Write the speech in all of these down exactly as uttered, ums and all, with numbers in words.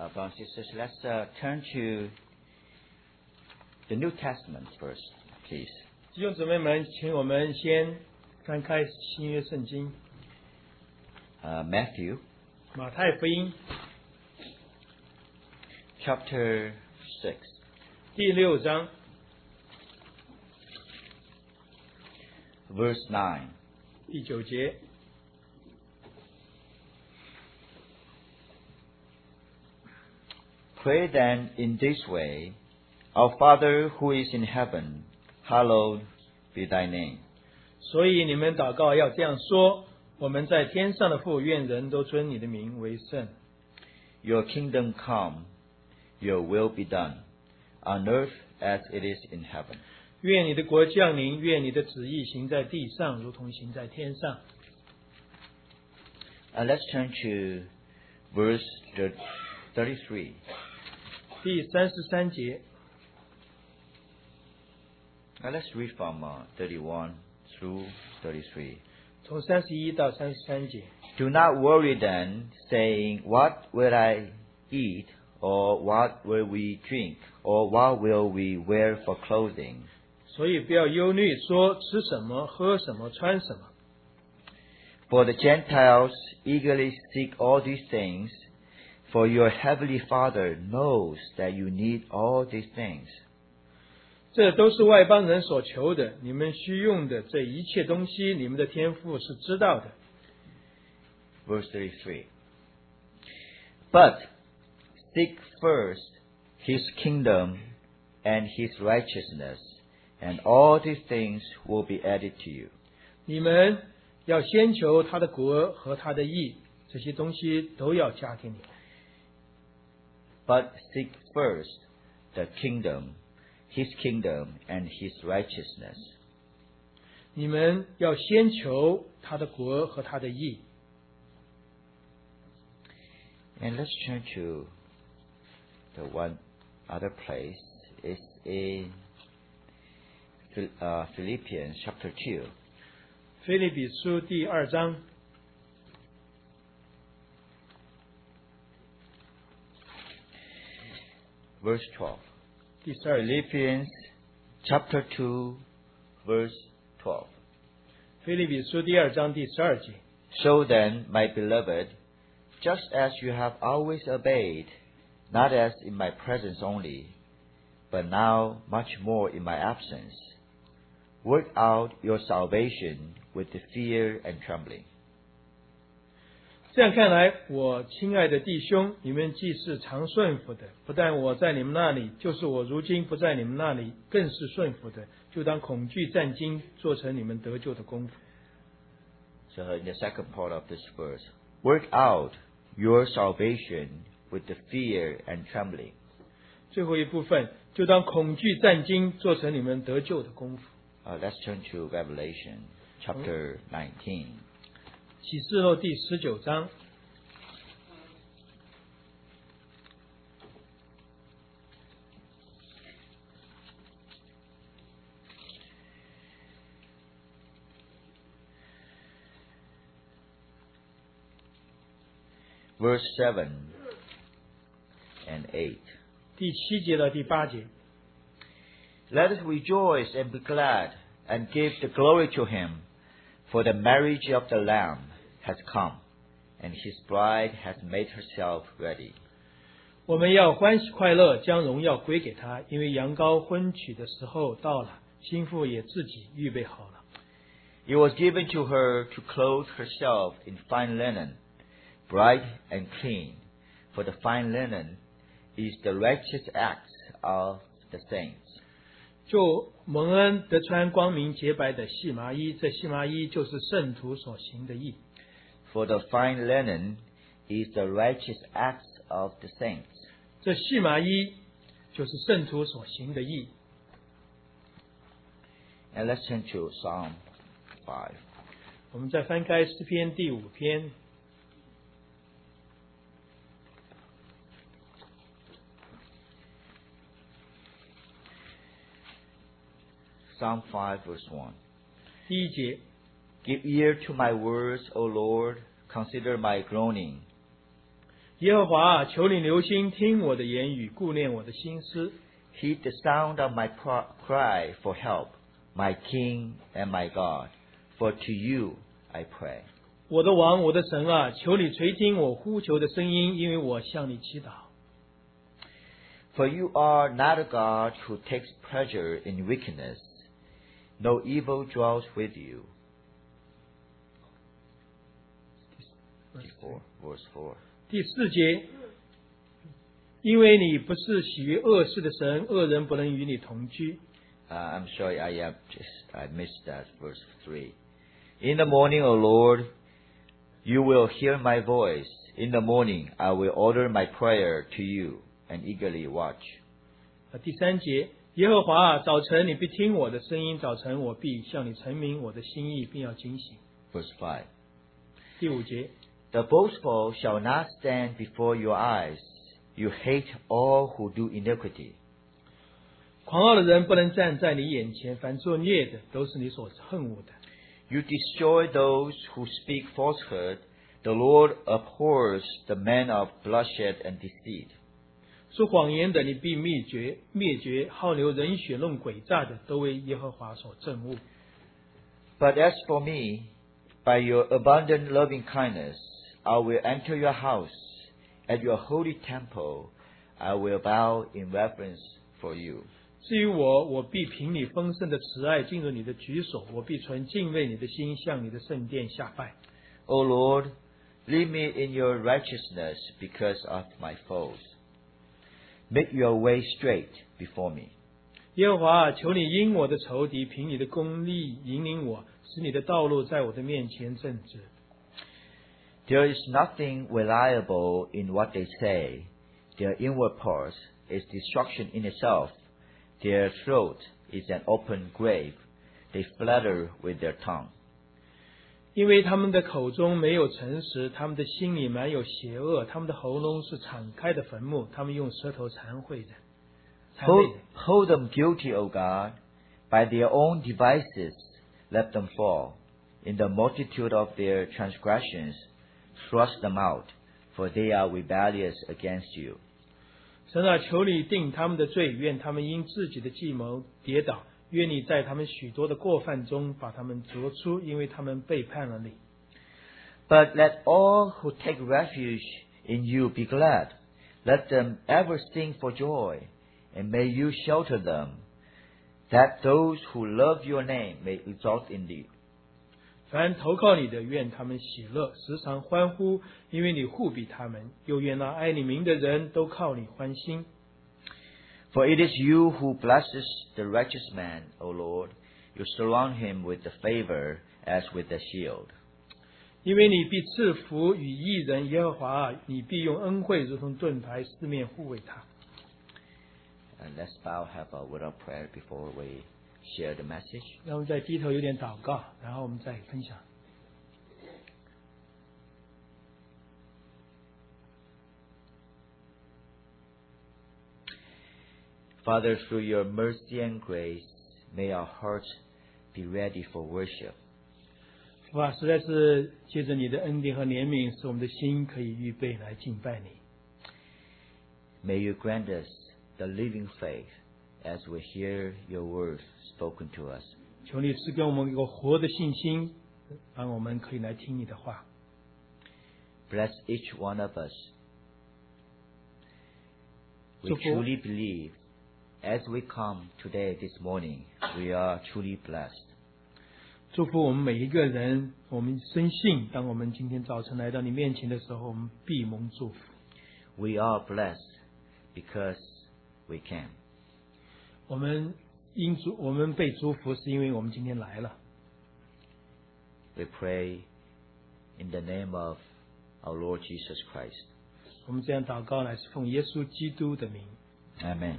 Uh, brothers and sisters, let's uh, turn to the New Testament first, please. 弟兄姊妹们，请我们先翻开新约圣经， Uh, Matthew 马太福音 chapter six, 第六章 verse nine. 第九节。 Pray then in this way, Our Father who is in heaven, hallowed be thy name. 所以你们祷告要这样说：我们在天上的父，愿人都尊你的名为圣。 Your kingdom come, your will be done, on earth as it is in heaven. 愿你的国降临，愿你的旨意行在地上，如同行在天上。 Uh, let's turn to verse thirty-three. 第三十三节， Now let's read from uh, thirty-one through thirty-three. 从三十一到三十三节。 Do not worry then, saying, What will I eat, or what will we drink, or what will we wear for clothing? 所以不要忧虑，说吃什么，喝什么，穿什么。 For the Gentiles eagerly seek all these things, for your heavenly Father knows that you need all these things. 这都是外邦人所求的，你们需用的这一切东西，你们的天父是知道的。 Verse thirty-three. But seek first his kingdom and his righteousness, and all these things will be added to you. 你们要先求他的国和他的义，这些东西都要加给你。 But seek first the kingdom, his kingdom and his righteousness. 你们要先求他的国和他的义。 And let's turn to the one other place. It's in uh, Philippians chapter two. 腓立比书第二章 Verse twelve. 第十二节。 Philippians chapter two, verse twelve. 腓立比书第二章第十二节。 So then, my beloved, just as you have always obeyed, not as in my presence only, but now much more in my absence, work out your salvation with the fear and trembling. 这样看来，我亲爱的弟兄，你们既是常顺服的，不但我在你们那里，就是我如今不在你们那里，更是顺服的，就当恐惧战惊，做成你们得救的功夫。 So in the second part of this verse, work out your salvation with the fear and trembling. 最后一部分，就当恐惧战惊，做成你们得救的功夫。 Uh, let's turn to Revelation chapter nineteen. 启示录第十九章 verse seven and eight. 第七节到第八节。 Let us rejoice and be glad and give the glory to him, for the marriage of the Lamb has come, and his bride has made herself ready. 我们要欢喜快乐，将荣耀归给他，因为羊羔婚娶的时候到了，新妇也自己预备好了。 It was given to her to clothe herself in fine linen, bright and clean, for the fine linen is the righteous acts of the saints. 就蒙恩得穿光明洁白的细麻衣，这细麻衣就是圣徒所行的义。 For the fine linen is the righteous acts of the saints. 这细麻衣就是圣徒所行的义。 And let's turn to Psalm five. 我们再翻开诗篇第五篇， Psalm five, verse one. 第一节， Give ear to my words, O Lord. Consider my groaning. 耶和华啊，求你留心听我的言语，顾念我的心思。 Heed the sound of my pro- cry for help, my King and my God, for to you I pray. 我的王，我的神啊，求你垂听我呼求的声音，因为我向你祈祷。 For you are not a God who takes pleasure in wickedness. No evil dwells with you. Four, verse four. 第四节，因为你不是喜悦恶事的神，恶人不能与你同居。 Uh, I'm sorry, I have just I missed that verse three. In the morning, O Lord, you will hear my voice. In the morning, I will order my prayer to you and eagerly watch. 啊，第三节，耶和华啊，早晨你必听我的声音，早晨我必向你陈明我的心意，并要警醒。 Verse five. 第五节， The boastful shall not stand before your eyes. You hate all who do iniquity. 狂傲的人不能站在你眼前，凡作孽的都是你所恨恶的。 You destroy those who speak falsehood. The Lord abhors the man of bloodshed and deceit. 说谎言的，你必灭绝；灭绝好流人血、弄诡诈的，都为耶和华所憎恶。 But as for me, by your abundant loving kindness, I will enter your house. At your holy temple, I will bow in reverence for you. 至于我，我必凭你丰盛的慈爱进入你的居所，我必存敬畏你的心，向你的圣殿下拜。 O Lord, lead me in your righteousness because of my foes. Make your way straight before me. 耶和华啊，求你因我的仇敌，凭你的公义引领我，使你的道路在我的面前正直。 There is nothing reliable in what they say. Their inward parts is destruction in itself. Their throat is an open grave. They flatter with their tongue. 因为他们的口中没有诚实，他们的心里满有邪恶，他们的喉咙是敞开的坟墓，他们用舌头残秽的。残废 Hold, 的 hold them guilty, O God. By their own devices, let them fall. In the multitude of their transgressions, thrust them out, for they are rebellious against you. 神啊，求你定他们的罪，愿他们因自己的计谋跌倒，愿你在他们许多的过犯中把他们逐出，因为他们背叛了你。 But let all who take refuge in you be glad. Let them ever sing for joy, and may you shelter them, that those who love your name may exalt in thee. 凡投靠你的，愿他们喜乐，时常欢呼，因为你护庇他们；又愿那爱你名的人都靠你欢心。 For it is you who blesses the righteous man, O Lord. You surround him with the favor as with a shield. 因为你必赐福与义人，耶和华啊，你必用恩惠如同盾牌，四面护卫他。 And let's bow, have a word of prayer before we share the message. 让我们再低头有点祷告，然后我们再分享。 Father, through your mercy and grace, may our hearts be ready for worship. 父啊，实在是借着你的恩典和怜悯，使我们的心可以预备来敬拜你。 May you grant us the living faith as we hear your words spoken to us. 求你赐给我们一个活的信心，让我们可以来听你的话。 Bless each one of us. We 祝福。 truly believe as we come today, this morning, we are truly blessed. 祝福我们每一个人，我们深信，当我们今天早晨来到你面前的时候，我们必蒙祝福。 We are blessed because we can. 我们因主，我们被祝福，是因为我们今天来了。 We pray in the name of our Lord Jesus Christ. 我们这样祷告，乃是奉耶稣基督的名。 Amen.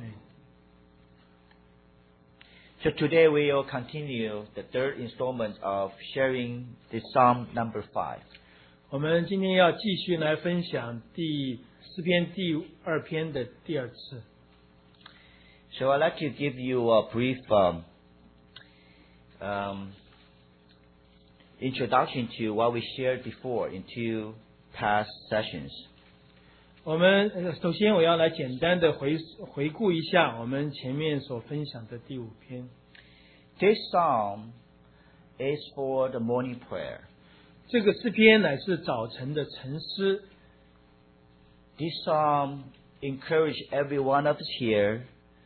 So today we will continue the third installment of sharing the Psalm number five. 我们今天要继续来分享第诗篇第二篇的第二次。 So I'd like to give you a brief um, um, introduction to what we shared before in two past sessions. 我们呃首先我要来简单的回回顾一下我们前面所分享的第五篇。 This psalm is for the morning prayer. 这个诗篇乃是早晨的晨诗。 This psalm encourages every one of us here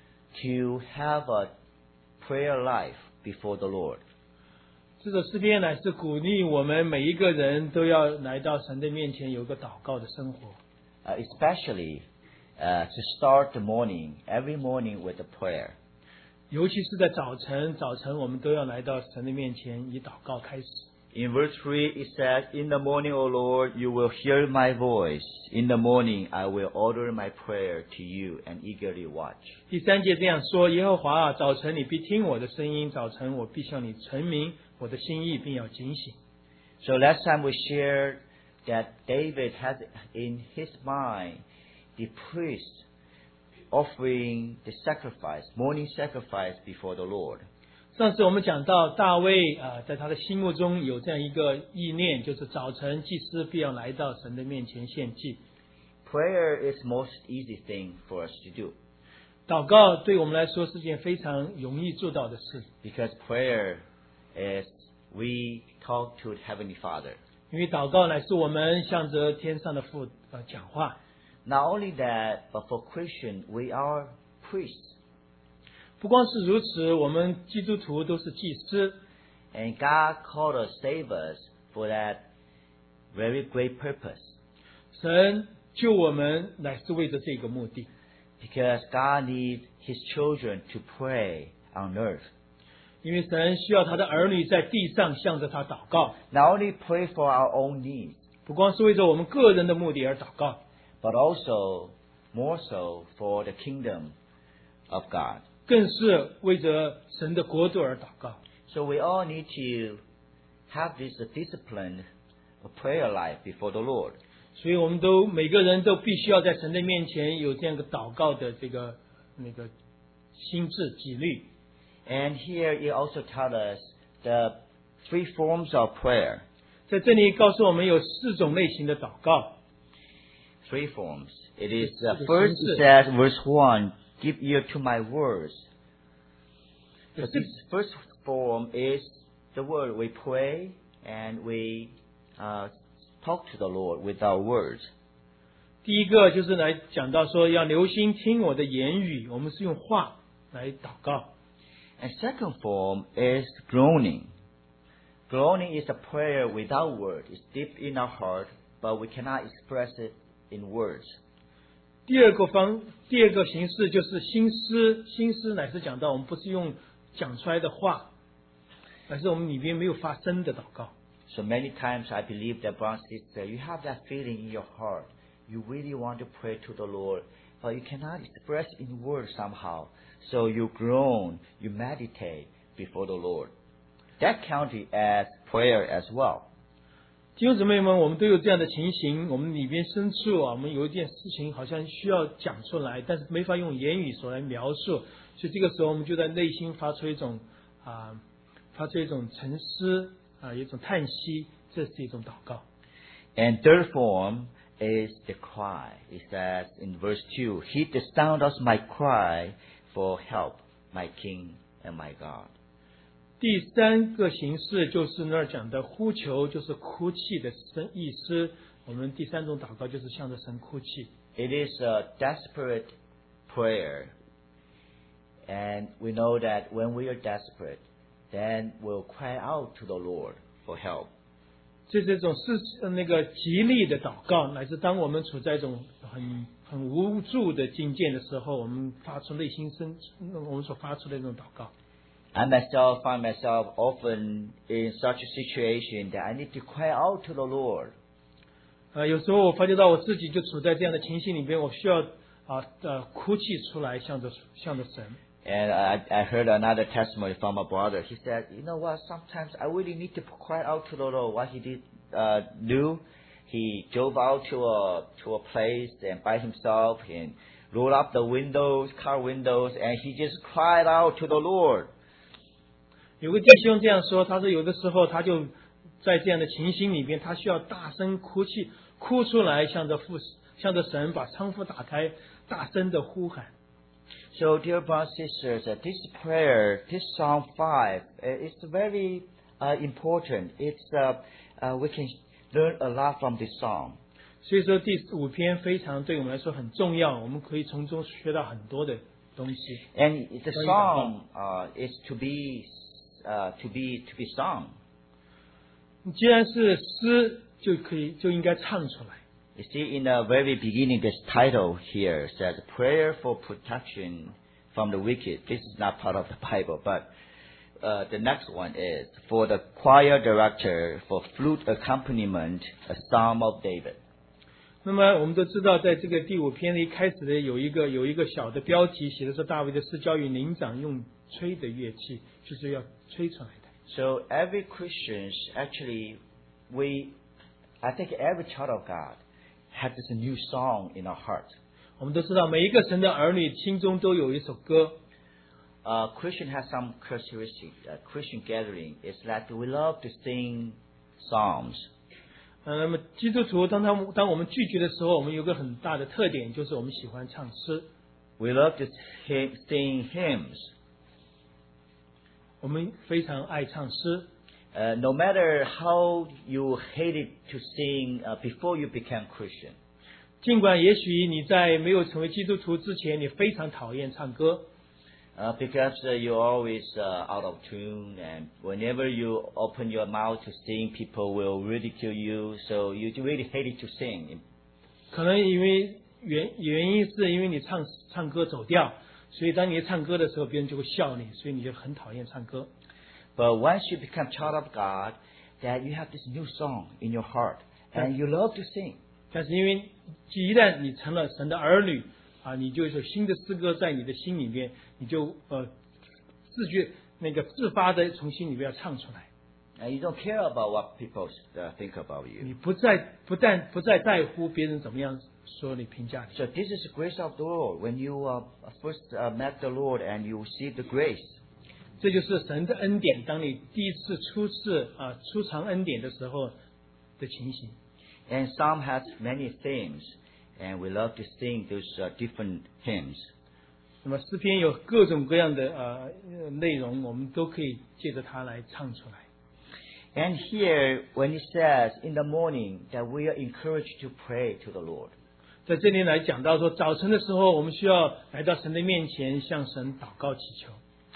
to have a prayer life before the Lord. 这个诗篇乃是鼓励我们每一个人都要来到神的面前，有个祷告的生活。 Uh, especially uh, to start the morning, every morning with a prayer. 尤其是在早晨，早晨我们都要来到神的面前，以祷告开始。 In verse three, it says, In the morning, O Lord, you will hear my voice. In the morning, I will order my prayer to you and eagerly watch. 第三节这样说：耶和华啊，早晨你必听我的声音，早晨我必向你陈明我的心意，并要警醒。 So last time we shared that David has in his mind the priest offering the sacrifice, morning sacrifice before the Lord. 上次我们讲到大卫啊、呃，在他的心目中有这样一个意念，就是早晨祭司必要来到神的面前献祭。 Prayer is most easy thing for us to do. 祷告对我们来说是件非常容易做到的事， Because prayer is we talk to the Heavenly Father. 因为祷告乃是我们向着天上的父呃讲话。 Not only that, but for Christian, we are priests. 不光是如此，我们基督徒都是祭司， And God called us, save us for that very great purpose. 神救我们乃是为着这个目的。 Because God needs His children to pray on earth. 因为神需要他的儿女在地上向着他祷告， Not only pray for our own needs, 不光是为着我们个人的目的而祷告， but also, more so, for the kingdom of God. 更是为着神的国度而祷告。 So we all need to have this disciplined prayer life before the Lord. 所以我们都每个人都必须要在神的面前有这样一个祷告的这个那个心智纪律。 And here it also tells us the three forms of prayer. 在这里告诉我们有四种类型的祷告。 Three forms. It is uh, The first it says, verse one, give ear to my words. So this first form is the word. We pray and we uh, talk to the Lord with our words. 第一个就是来讲到说要留心听我的言语，我们是用话来祷告。 And second form is groaning. Groaning is a prayer without word. It's deep in our heart, but we cannot express it in words. 第二个方，第二个形式就是心思，心思乃是讲到我们不是用讲出来的话，而是我们里边没有发声的祷告。 So many times I believe that brothers and sisters, you have that feeling in your heart. You really want to pray to the Lord, but you cannot express in words somehow. So you groan, you meditate before the Lord. That counts as prayer as well. 弟兄姊妹们，我们都有这样的情形，我们里边深处啊，我们有一件事情好像需要讲出来，但是没法用言语所来描述，所以这个时候我们就在内心发出一种啊，发出一种沉思啊，一种叹息，这是一种祷告。 And third form is the cry. It says in verse two, heed the sound of my cry for help, my King and my God. 第三个形式就是那儿讲的呼求，就是哭泣的声意思。我们第三种祷告就是向着神哭泣。 It is a desperate prayer. And we know that when we are desperate, then we'll cry out to the Lord for help. 这是一种是那个极力的祷告，乃至当我们处在一种很很无助的境界的时候，我们发出内心深我们所发出的那种祷告。 I myself find myself often in such a situation that I need to cry out to the Lord. 呃，有时候我发觉到我自己就处在这样的情形里边，我需要啊呃哭泣出来，向着向着神。 And I, I heard another testimony from a brother. He said, you know what, sometimes I really need to cry out to the Lord. What he did uh, do, he drove out to a, to a place and by himself and rolled up the windows, car windows, and he just cried out to the Lord. 有个弟兄这样说，他说有的时候他就在这样的情形里边，他需要大声哭泣，哭出来，向着父向着神把仓库打开，大声的呼喊。 So, dear brothers and sisters, uh, this prayer, this Psalm five, uh, is very uh, important. It's uh, uh, we can learn a lot from this psalm. 所以说第五篇非常对我们来说很重要，我们可以从中学到很多的东西。 And the psalm uh, is to be uh, to be to be sung. 既然是诗，就可以就应该唱出来。 You see, in the very beginning, this title here says "Prayer for Protection from the Wicked." This is not part of the Bible, but uh, the next one is for the choir director for flute accompaniment, a Psalm of David. 那么我们都知道，在这个第五篇的一开始的有一个有一个小的标题，写的是大卫的诗交与灵长用吹的乐器，就是要吹出来的。 So every Christian, actually, we, I think every child of God has this new song in our heart. 我们都知道，每一个神的儿女心中都有一首歌。 Uh, Christian has some characteristic. Uh, Christian gathering is that we love to sing psalms. 呃，那么基督徒当他们当我们聚集的时候，我们有个很大的特点，就是我们喜欢唱诗。 We love to sing, sing hymns. 我们非常爱唱诗。 Uh, no matter how you hated to sing uh, before you became Christian. 尽管也许你在没有成为基督徒之前，你非常讨厌唱歌。 Uh, because uh, you're always uh, out of tune, and whenever you open your mouth to sing, people will ridicule you. So you really hated to sing. 可能因为原原因是因为你唱唱歌走调，所以当你唱歌的时候，别人就会笑你，所以你就很讨厌唱歌。 But once you become child of God, that you have this new song in your heart, and you love to sing. 但是因为一旦你成了神的儿女啊，你就有新的诗歌在你的心里面，你就呃自觉那个自发的从心里面要唱出来。 And you don't care about what people uh, think about you. 你不再不但不再在乎别人怎么样说你评价你。 So this is the grace of the Lord. When you uh, first uh, met the Lord and you received the grace. 这就是神的恩典。当你第一次初次啊初尝恩典的时候的情形。 And Psalm has many themes, and we love to sing those uh, different hymns. 那么诗篇有各种各样的呃内容，我们都可以借着它来唱出来。 And here, when it says in the morning that we are encouraged to pray to the Lord. 在这里来讲到说，早晨的时候，我们需要来到神的面前，向神祷告祈求。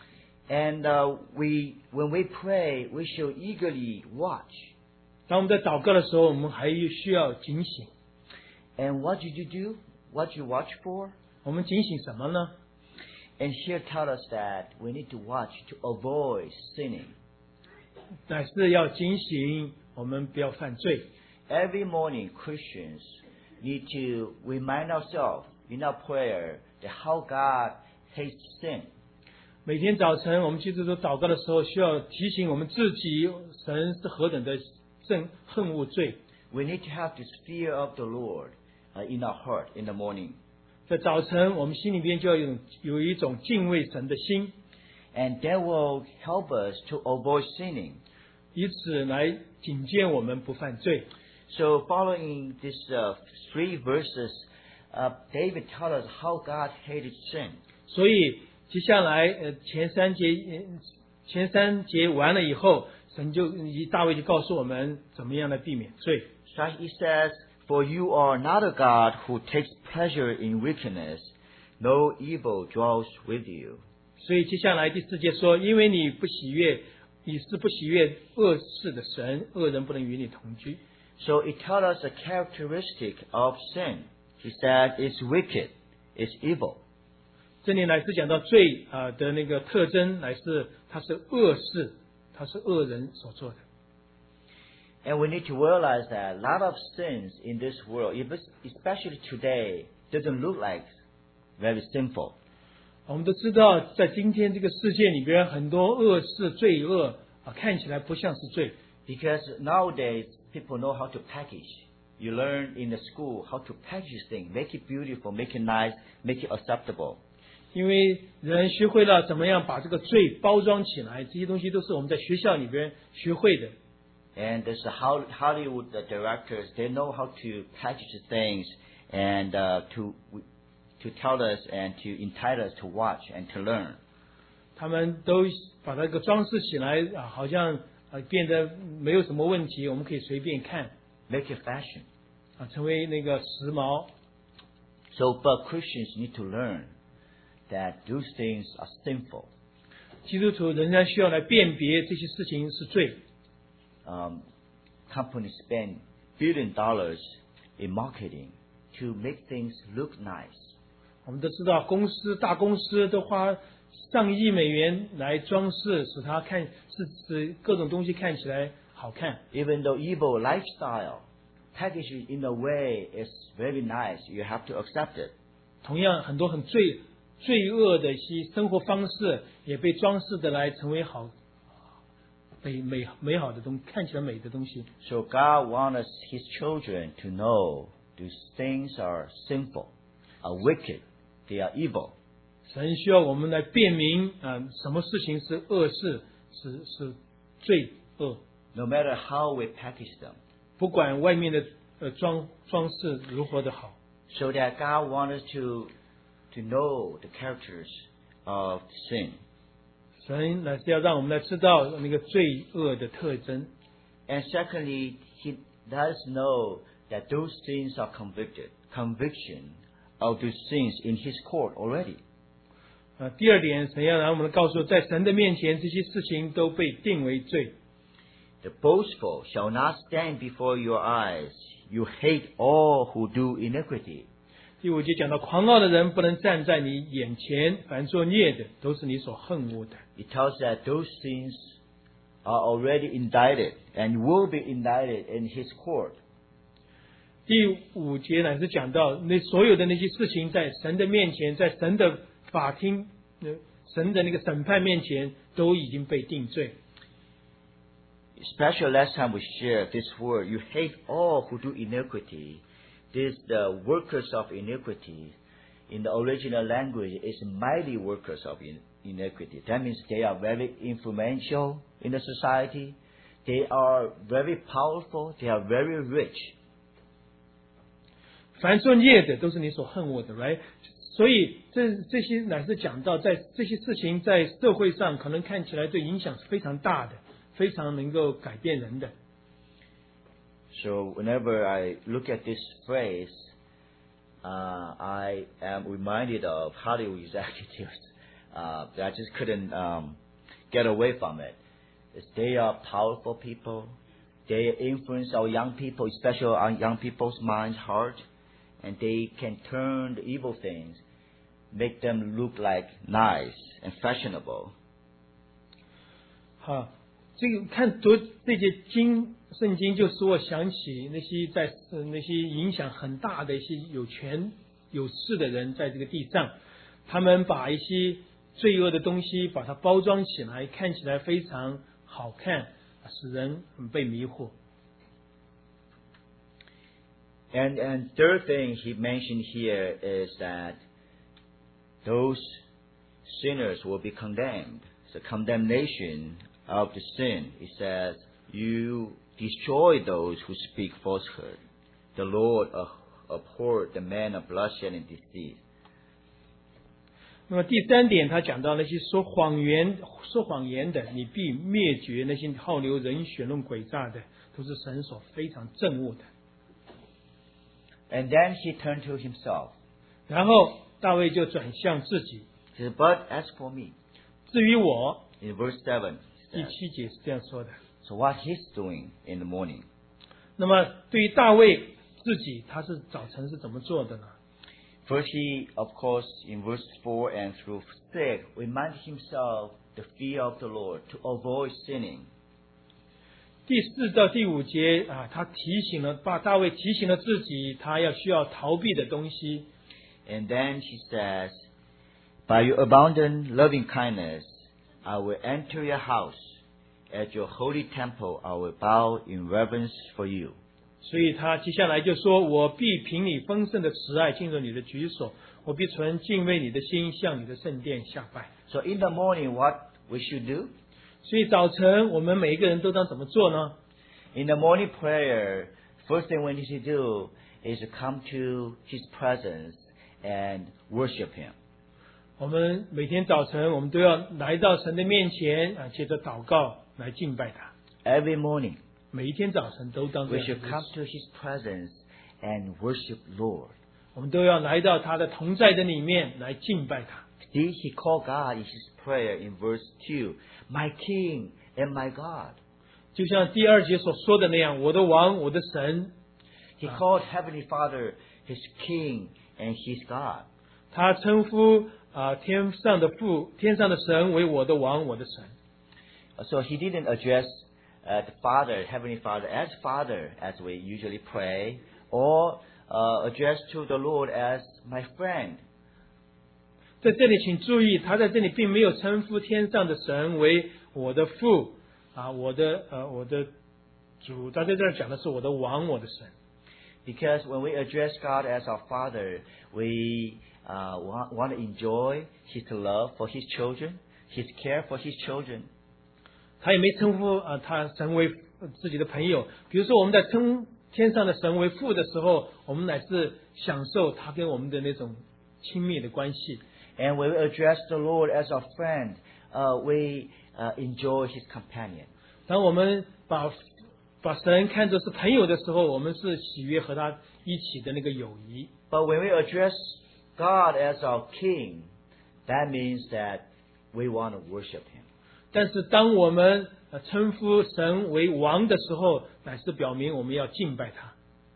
And uh, we, when we pray, we should eagerly watch. 当我们在祷告的时候，我们还需要警醒。 And what did you do? What you watch for? 我们警醒什么呢？ And here tell us that we need to watch to avoid sinning. 乃是要警醒，我们不要犯罪。 Every morning, Christians need to remind ourselves in our prayer that how God hates sin. 每天早晨，我们基督徒祷告的时候，需要提醒我们自己，神是何等的憎恨恶罪。 We need to have this fear of the Lord uh, in our heart in the morning. 在早晨，我们心里边就要有有一种敬畏神的心， And that will help us to avoid sinning. 以此来警戒我们不犯罪。 So following these uh, three verses, uh, David tells us how God hated sin. 所以接下来呃前三节呃前三节完了以后，神就大卫就告诉我们怎么样来避免罪。 So he says, "For you are not a God who takes pleasure in wickedness; no evil dwells with you." 所以接下来第四节说，因为你不喜悦，你是不喜悦恶事的神，恶人不能与你同居。 So it tells us a characteristic of sin. He said, "It's wicked, it's evil." 这里乃是讲到罪啊、呃、的那个特征，乃是它是恶事，它是恶人所做的。 And we need to realize that a lot of sins in this world, especially today, doesn't look like very sinful. 我们都知道，在今天这个世界里边，很多恶事、罪恶啊，看起来不像是罪。 Because nowadays, people know how to package. You learn in the school how to package things, make it beautiful, make it nice, make it acceptable. 因为人学会了怎么样把这个罪包装起来，这些东西都是我们在学校里边学会的。 And there's the Hollywood directors, they know how to package things and uh, to to tell us and to entice us to watch and to learn. 他们都把那个装饰起来啊，好像啊变得没有什么问题，我们可以随便看 Make it fashion. 啊，成为那个时髦。 So, but Christians need to learn that those things are sinful. 基督徒仍然需要来辨别这些事情是罪。 Um, companies spend billion dollars in marketing to make things look nice. 我们都知道，公司大公司都花上亿美元来装饰，使它看是使各种东西看起来好看。 Even though evil lifestyle packaged in a way is very nice, you have to accept it. 同样，很多很罪罪恶的一些生活方式也被装饰的来成为好美美美好的东西，看起来美的东西。 So God wants His children to know these things are sinful, are wicked, they are evil. 神需要我们来辨明啊、呃，什么事情是恶事，是是罪恶。 No matter how we package them. 不管外面的呃装装饰如何的好， So that God wants us to to know the characters of sin. 神乃是要让我们来知道那个罪恶的特征。 And secondly, He does know that those sins are convicted, conviction of those sins in His court already. 啊，第二点，神要让我们告诉，在神的面前，这些事情都被定为罪。 The boastful shall not stand before your eyes. You hate all who do iniquity. 第五节讲到，狂傲的人不能站在你眼前，凡作孽的都是你所恨恶的。 It tells that those sins are already indicted and will be indicted in His court. 第五节乃是讲到那所有的那些事情，在神的面前，在神的法庭、呃神的那个审判面前，都已经被定罪。 Especially last time we shared this word, you hate all who do iniquity. This the workers of iniquity. In the original language, is mighty workers of in, iniquity. That means they are very influential in the society. They are very powerful. They are very rich. 凡作孽的都是你所恨恶的 ，right？ 所以这这些乃是讲到，在这些事情在社会上可能看起来对影响是非常大的，非常能够改变人的。 So whenever I look at this phrase, uh, I am reminded of Hollywood executives. Uh, that I just couldn't um, get away from it. It's they are powerful people. They influence our young people, especially our young people's minds, heart, and they can turn the evil things, make them look like nice and fashionable. 好，这个看读这节经圣经，就使我想起那些在、呃、那些影响很大的一些有权有势的人，在这个地上，他们把一些罪恶的东西把它包装起来，看起来非常好看，使人很被迷惑。 And and third thing he mentioned here is that those sinners will be condemned. The condemnation of the sin. It says, "You destroy those who speak falsehood. The Lord abhorred the man of bloodshed and deceit." 那么第三点，他讲到那些说谎言、说谎言的，你必灭绝；那些好流人血、论诡诈的，都是神所非常憎恶的。 And then he turned to himself. 然后大卫就转向自己。 He said, "But as for me," 至于我， in verse seven, 第 it says, 七节是这样说的。 so what he's doing in the morning. 那么对于大卫自己，他是早晨是怎么做的呢？ First, he, of course, in verse four and through six, reminded himself the fear of the Lord to avoid sinning. 第四到第五节啊，他提醒了，把大卫提醒了自己，他要需要逃避的东西。 And then she says, "By your abundant loving kindness, I will enter your house. At your holy temple, I will bow in reverence for you." 所以他接下来就说：“我必凭你丰盛的慈爱进入你的居所，我必存敬畏你的心，向你的圣殿下拜。” So in the morning, what we should do? 所以早晨我们每一个人都当怎么做呢？ In the morning prayer, first thing we need to do is to come to His presence and worship Him. 我们每天早晨，我们都要来到神的面前啊，借着祷告来敬拜他。 Every morning, 每一天早晨都当这 we 样 should 的 come to His presence and worship Lord. 我们都要来到他的同在的里面来敬拜他。 See, He called God in His prayer in verse two, my King and my God. 就像第二节所说的那样，我的王，我的神。 He called Heavenly Father His King and His God. 他称呼啊、天上的父、天上的神为我的王，我的神。 So He didn't address uh, the Father, Heavenly Father, as Father, as we usually pray, or uh, address to the Lord as my friend. 在这里请注意，他在这里并没有称呼天上的神为我的父啊，我的呃我的主。他在这儿讲的是我的王，我的神。 Because when we address God as our Father, we uh, want, want to enjoy His love for His children, His care for His children. 他也没称呼啊他神为自己的朋友。比如说我们在称天上的神为父的时候，我们乃是享受他跟我们的那种亲密的关系。 And when we address the Lord as our friend, uh, we uh, enjoy His companion. 当我们把把神看作是朋友的时候，我们是喜悦和他一起的那个友谊。 But when we address God as our King, that means that we want to worship Him. 但是当我们呃称呼神为王的时候，乃是表明我们要敬拜他。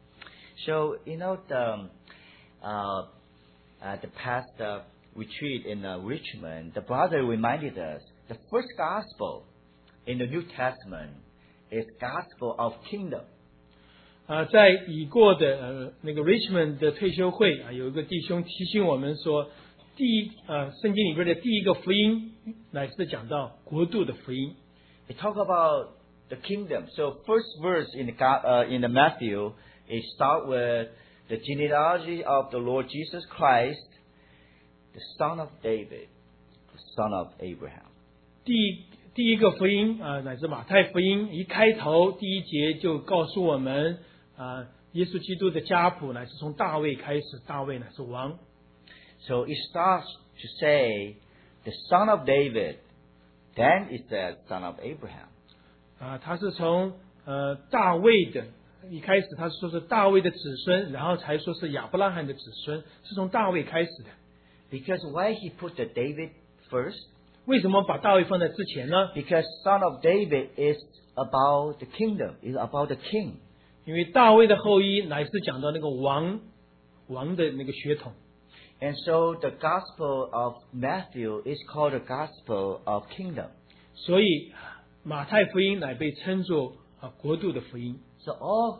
So, you know, the, uh, at the past uh, retreat in uh, Richmond, the brother reminded us the first gospel in the New Testament is gospel of kingdom. 啊、在已过的呃那个 Richmond 的退休会啊，有一个弟兄提醒我们说，第一呃圣经里边的第一个福音乃是讲到国度的福音。 It talk about the kingdom. So, first verse in the go- uh, in the Matthew it start with the genealogy of the Lord Jesus Christ, the son of David, the son of Abraham. 第第一个福音啊、乃至马太福音一开头第一节就告诉我们啊、耶稣基督的家谱乃是从大卫开始，大卫乃是王。 So it starts to say the son of David, then it says son of Abraham. 啊，他是从呃大卫的，一开始他说是大卫的子孙，然后才说是亚伯拉罕的子孙，是从大卫开始的。 Because why he put the David first? 为什么把大卫放在之前呢？ Because son of David is about the kingdom, is about the king. 因为大卫的后裔乃是讲到那个王王的那个血统， And so the gospel of Matthew is called the gospel of kingdom. 所以马太福音乃被称作啊国度的福音。 So all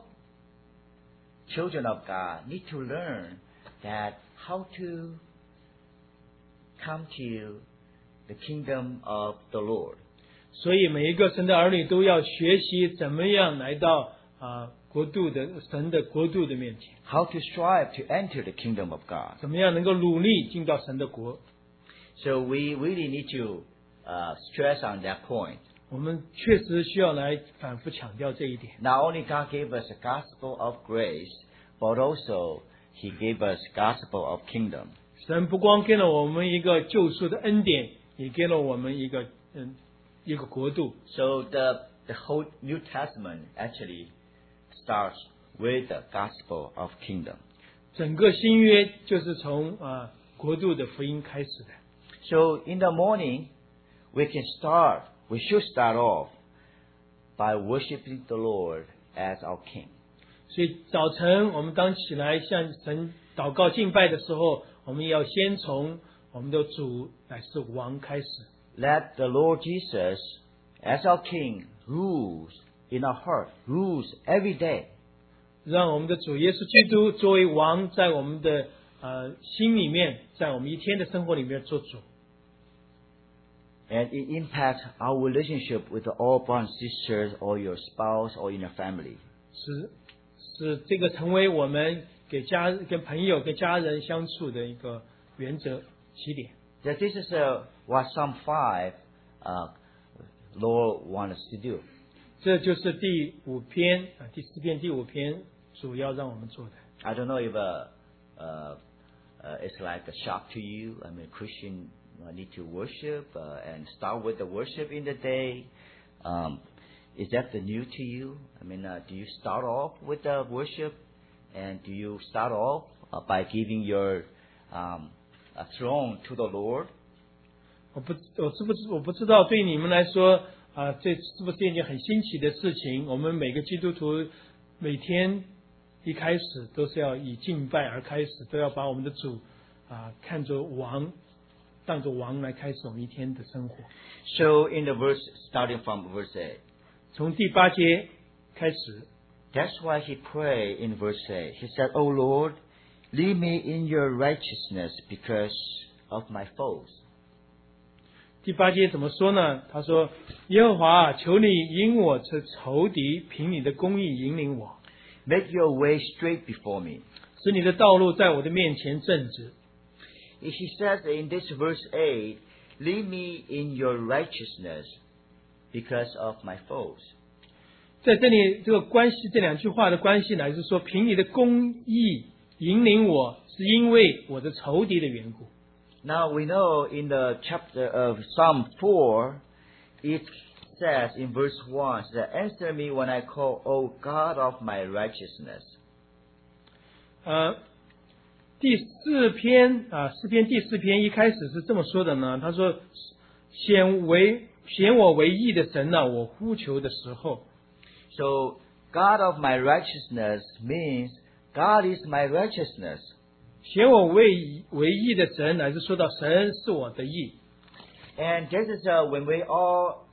children of God need to learn that how to come to the kingdom of the Lord. 所以每一个神的儿女都要学习怎么样来到啊国度的神的国度的面前， How to strive to enter the kingdom of God. 怎么样能够努力进到神的国。 So we really need to uh, stress on that point. 我们确实需要来反复强调这一点。 Not only God gave us a gospel of grace, but also He gave us gospel of kingdom. 神不光给了我们一个救赎的恩典，也给了我们一个嗯一个国度。 So the the whole New Testament actually starts with the gospel of kingdom. 整个新约就是从啊国度的福音开始的。 So in the morning, we can start. We should start off by worshiping the Lord as our King. 所以早晨我们当起来向神祷告敬拜的时候，我们要先从我们的主乃是王开始。 Let the Lord Jesus, as our King, rules in our heart, rules every day. 让我们的主耶稣基督作为王，在我们的呃心里面，在我们一天的生活里面做主。 And it impacts our relationship with all brothers and sisters, or your spouse, or in your family. 使使这个成为我们给家、跟朋友、跟家人相处的一个原则起点。 That this is uh, what Psalm five, uh, Lord wants us to do. 这就是第五篇啊，第四篇、第五篇主要让我们做的。 I don't know if uh, uh, uh, it's like a shock to you. I mean, Christian uh, need to worship uh, and start with the worship in the day. Um, is that the new to you? I mean, uh, do you start off with the worship, and do you start off uh, by giving your um, a throne to the Lord? 我不，我知不知我不知道对你们来说啊，这是不是一件很新奇的事情？我们每个基督徒每天一开始都是要以敬拜而开始，都要把我们的主啊看作王，当作王来开始我们一天的生活。 So in the verse starting from verse eight, 从第八节开始 that's why he prayed in verse eight. He said, "O Lord, lead me in your righteousness because of my foes." 第八节怎么说呢？他说：“耶和华啊，求你引我这仇敌，凭你的公义引领我， Make your way straight before me." 使你的道路在我的面前正直。” He says in this verse eight, "Lead me in your righteousness because of my foes." 在这里，这个关系这两句话的关系乃是说，凭你的公义引领我，是因为我的仇敌的缘故。 Now we know in the chapter of Psalm four, it says in verse one, that "Answer me when I call, O God of my righteousness." 呃，第四篇啊，诗篇第四篇一开始是这么说的呢，他说：“显为显我为义的神啊，我呼求的时候。” So God of my righteousness means God is my righteousness. 显我为为义的神，乃是说到神是我的义。 And this is uh, when we all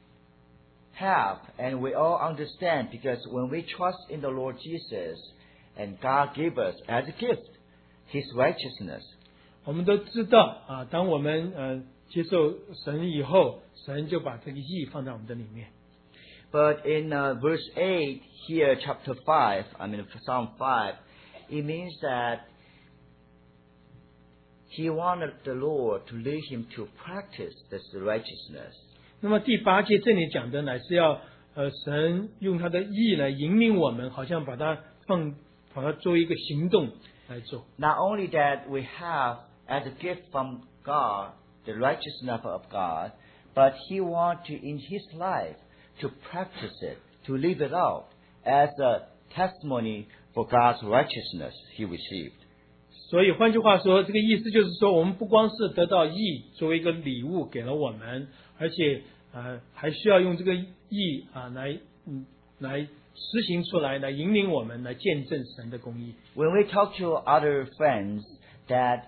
have and we all understand, because when we trust in the Lord Jesus and God gave us as a gift His righteousness. 我们都知道啊，当我们呃接受神以后，神就把这个义放在我们的里面。 But in uh, verse eight here, chapter five, I mean Psalm five, it means that he wanted the Lord to lead him to practice this righteousness. 那么第八节这里讲的乃是要呃神用他的义来引领我们，好像把它放把它作为一个行动来做。 Not only that we have as a gift from God the righteousness of God, but He wants to in His life to practice it, to live it out as a testimony for God's righteousness He received. 所以换句话说，这个意思就是说，我们不光是得到义作为一个礼物给了我们，而且呃还需要用这个义啊来嗯来实行出来，来引领我们，来见证神的公义。 When we talk to other friends that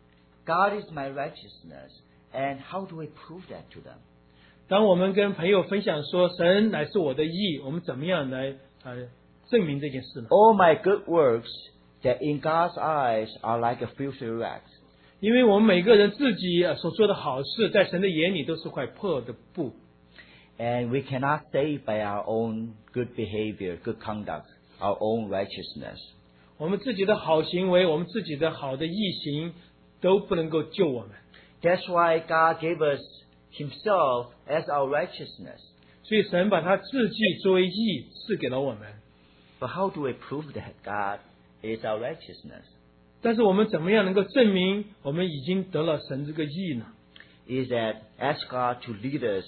God is my righteousness, and how do we prove that to them? 当我们跟朋友分享说神乃是我的义，我们怎么样来呃证明这件事呢？ All my good works that in God's eyes are like a filthy rags. 因为我们每个人自己所做的好事，在神的眼里都是块破的布， And we cannot save by our own good behavior, good conduct, our own righteousness. 我们自己的好行为，我们自己的好的义行都不能够救我们。 That's why God gave us Himself as our righteousness. 所以神把他自己作为义赐给了我们。 But how do we prove that God is our righteousness? 但是我们怎么样能够证明我们已经得了神这个义呢？ Is that ask God to lead us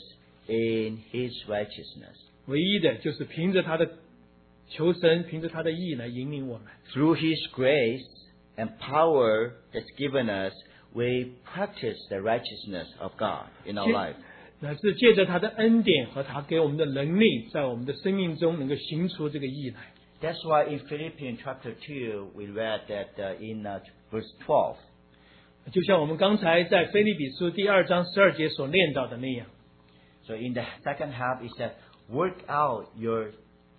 in His righteousness. 唯一的就是凭着他的求神，凭着他的义来引领我们。 Through His grace and power that's given us, we practice the righteousness of God in our life. 乃是借着他的恩典和他给我们的能力，在我们的生命中能够行出这个义来。 That's why in Philippians chapter two, we read that uh, in uh, verse twelve, 就像我们刚才在腓立比书第二章十二节所念到的那样。 so in the second half it said, work out your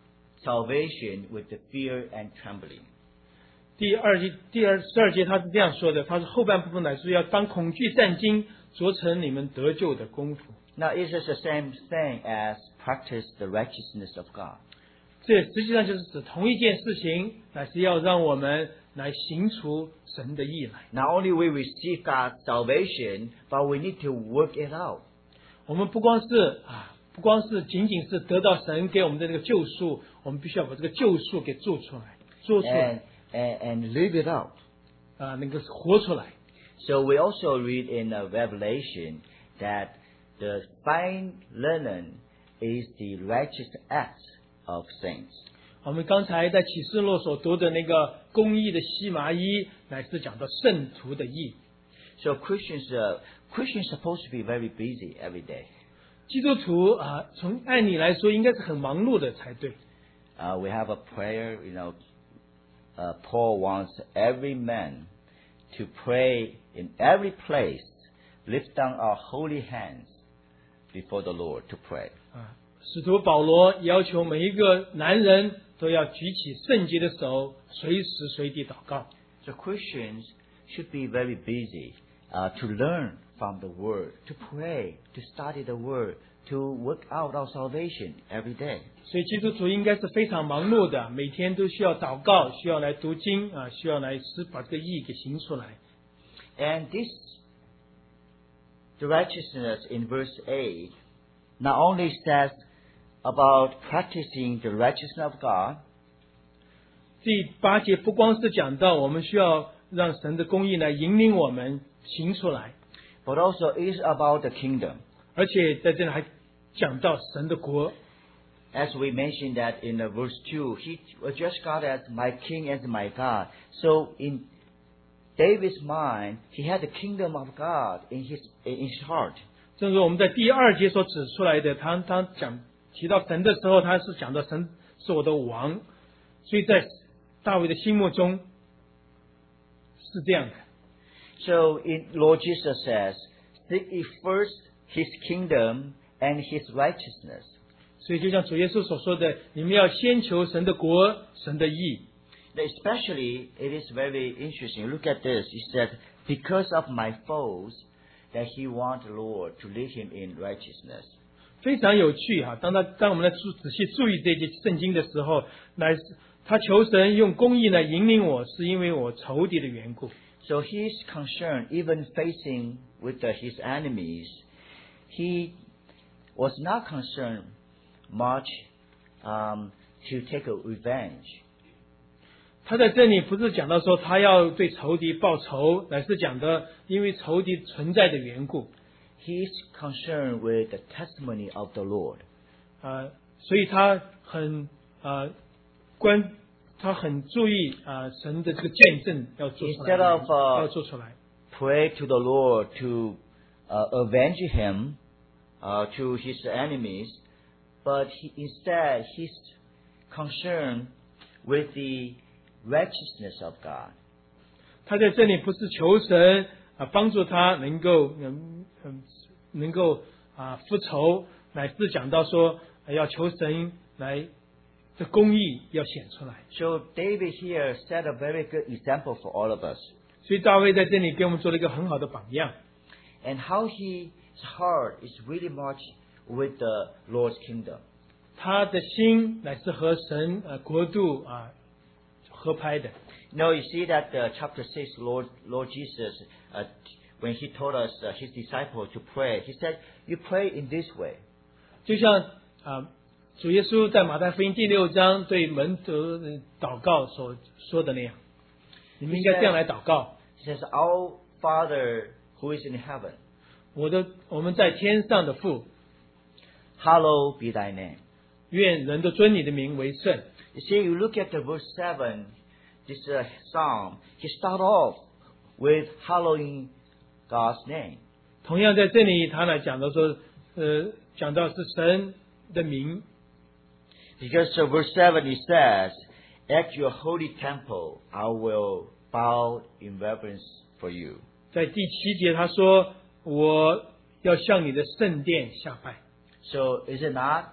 salvation with the fear and trembling. 第二节第二十二节他是这样说的，他是后半部分乃是要当恐惧战惊，做成你们得救的功夫。 Now it is the same thing as practice the righteousness of God. 这实际上就是指同一件事情，乃是要让我们来行出神的义来。 Not only we receive God's salvation, but we need to work it out. 我们不光是啊，不光是仅仅是得到神给我们的这个救赎，我们必须要把这个救赎给做出来，做出来。 And and, and live it out. 啊、能够活出来。 So we also read in uh, Revelation that the fine linen is the righteous acts of saints. 我们刚才在启示录所读的那个公义的细麻衣，乃是讲到圣徒的义。 So Christians, uh, Christians are supposed to be very busy every day. 基督徒啊，从按理来说应该是很忙碌的才对。 Uh, we have a prayer, you know, uh, Paul wants every man to pray in every place, lift down our holy hands before the Lord to pray. 啊，使徒保罗要求每一个男人都要举起圣洁的手，随时随地祷告。 So Christians should be very busy uh, to learn from the Word, to pray, to study the Word, to work out our salvation every day. 所以基督徒应该是非常忙碌的，每天都需要祷告，需要来读经啊，需要来使把这个义给行出来。 And this, the righteousness in verse eight, not only says about practicing the righteousness of God, 第八节不光是讲到我们需要让神的公义来引领我们行出来， but also is about the kingdom. 而且在这里还讲到神的国。 As we mentioned that in uh, verse two, he addressed God as my king and my God. So in David's mind, he had the kingdom of God in his in his heart. 正如我们在第二节所指出来的，他他讲提到神的时候，他是讲到神是我的王，所以在大卫的心目中是这样的。 So in Lord Jesus says, seek ye first his kingdom and his righteousness. 所以就像主耶稣所说的，你们要先求神的国，神的义。 Especially, it is very interesting. Look at this. He said, because of my foes, that he wants the Lord to lead him in righteousness. 非常有趣哈、当他当我们来注仔细注意这节圣经的时候，乃是他求神用公义来引领我，是因为我仇敌的缘故。 So he is concerned, even facing with the, his enemies, he was not concerned much um, to take a revenge. 他在这里不是讲到说他要对仇敌报仇，乃是讲的因为仇敌存在的缘故。 He is concerned with the testimony of the Lord. 啊，所以他很啊关，他很注意啊神的这个见证要做出来 Instead of, uh, 要做出来。 Pray to the Lord to uh, avenge him, uh, to his enemies, but he, instead he's concerned with the righteousness of God. 他在这里不是求神啊帮助他能够能嗯能够啊复仇，乃是讲到说、啊、要求神来的公义要显出来。 So David here set a very good example for all of us. 所以大卫在这里给我们做了一个很好的榜样。 And how his heart is really much with the Lord's kingdom. 他的心乃是和神呃国度啊合拍的。 Now you see that uh, chapter six, Lord Lord Jesus, uh, when he told us uh, his disciples to pray, he said, "You pray in this way." 就像啊主耶稣在马太福音第六章对门徒的祷告所说的那样，你们应该这样来祷告。 He says, "Our Father who is in heaven, 我的我们在天上的父， hallowed be thy name." 愿人都尊你的名为圣。 You see, you look at the verse seven, this uh, psalm, he start off with hallowing God's name. 同样在这里，他来讲到说，呃，讲到是神的名， Because uh, verse seven it says, "At your holy temple I will bow in reverence for you." 在第七节他说，我要向你的圣殿下拜。 So is it not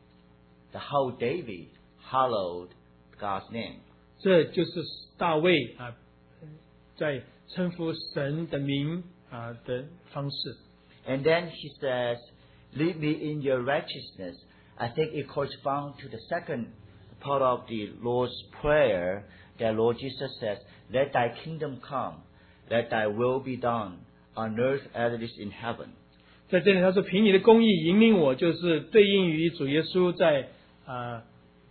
the how David hallowed God's name? 这就是大卫啊，在称呼神的名啊的方式。 And then he says, "Lead me in your righteousness." I think it corresponds to the second part of the Lord's prayer that Lord Jesus says, "Let thy kingdom come, let thy will be done on earth as it is in heaven." 在这里他说，凭你的公义引领我，就是对应于主耶稣在啊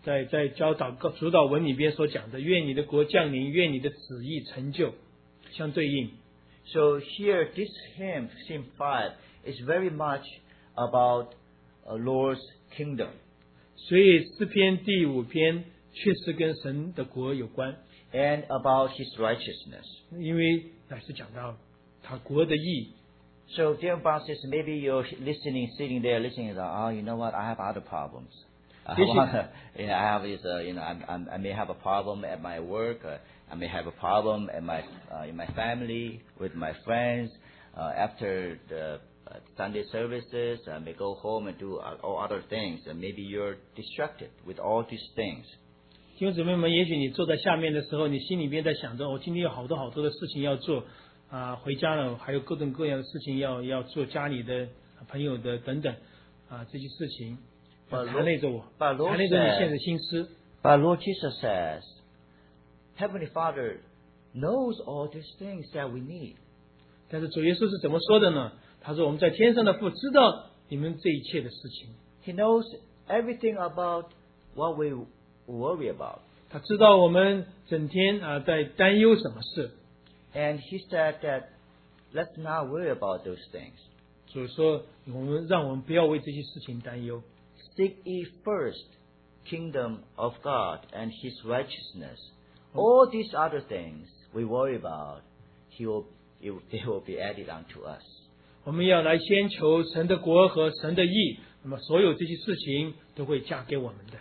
在在教导主导文里边所讲的，愿你的国降临，愿你的旨意成就，相对应。 So here, this hymn, hymn five, is very much about uh, Lord's kingdom. 所以诗篇第五篇确实跟神的国有关， And about His righteousness. 因为乃是讲到他国的义。 So, dear brothers and sisters, maybe you're listening, sitting there, listening, and oh, you know what? I have other problems. I This is- have, you know, I have this, uh, you know, I'm, I'm, I may have a problem at my work. Uh, I may have a problem at my, uh, in my family, with my friends. Uh, after the uh, Sunday services, I may go home and do uh, all other things. And maybe you're distracted with all these things. 弟兄姊妹们，也许你坐在下面的时候，你心里边在想着，我、哦、今天有好多好多的事情要做，啊，回家了还有各种各样的事情要要做，家里的朋友的等等，啊，这些事情 But 缠累着我， but Lord 缠累着你 said- 现在心思。 But Lord Jesus says, Heavenly Father knows all these things that we need. 但是主耶稣是怎么说的呢？他说：“我们在天上的父知道你们这一切的事情， He knows everything about what we worry about. 他知道我们整天啊在担忧什么事。 And He said that let's not worry about those things. 所以说，我们让我们不要为这些事情担忧。 Seek ye first kingdom of God and His righteousness. All these other things we worry about, He will, it will- they will be added unto us. 我们要来先求神的国和神的义，那么所有这些事情都会嫁给我们的。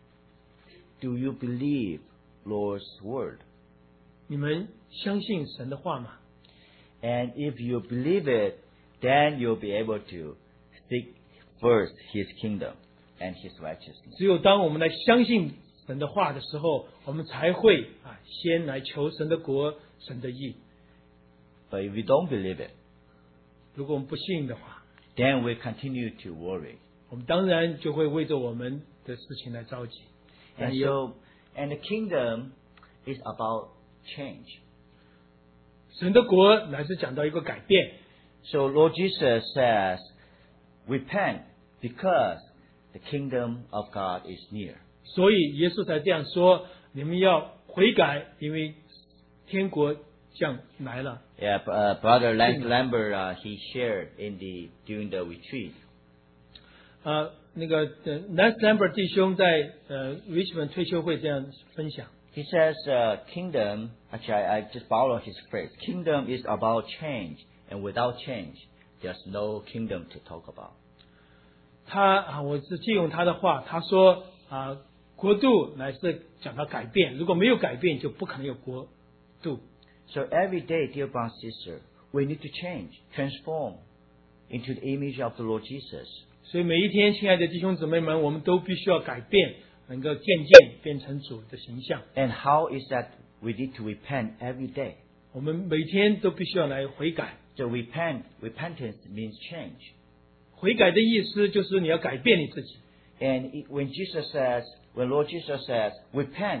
Do you believe Lord's word? 你们相信神的话吗？ And if you believe it, then you'll be able to seek first His kingdom and His righteousness. 只有当我们来相信神的话的时候，我们才会啊先来求神的国、神的义。 But if we don't believe it, 如果我们不信的话， then we continue to worry. 我们当然就会为着我们的事情来着急。 And 担忧 so, and the kingdom is about change. 神的国乃是讲到一个改变， So Lord Jesus says, repent because the kingdom of God is near. 所以耶稣才这样说：你们要悔改，因为天国将来了。 Yeah, uh, Brother Lance Lambert, uh, he shared in the during the retreat. 啊，那个呃 Lance Lambert 弟兄在呃 Richmond 退休会这样分享。 He says, uh, kingdom, actually I, I just borrow his phrase, kingdom is about change, and without change, there's no kingdom to talk about. 他啊，我是借用他的话，他说啊，国度乃是讲到改变，如果没有改变，就不可能有国度。 So every day, dear brother and sister, we need to change, transform into the image of the Lord Jesus. 所以每一天，亲爱的弟兄姊妹们，我们都必须要改变，能够渐渐变成主的形象。 And how is that? We need to repent every day. 我们每天都必须要来悔改。 So repent, repentance means change. 悔改的意思就是你要改变你自己。 And it, when Jesus says, when Lord Jesus says, repent,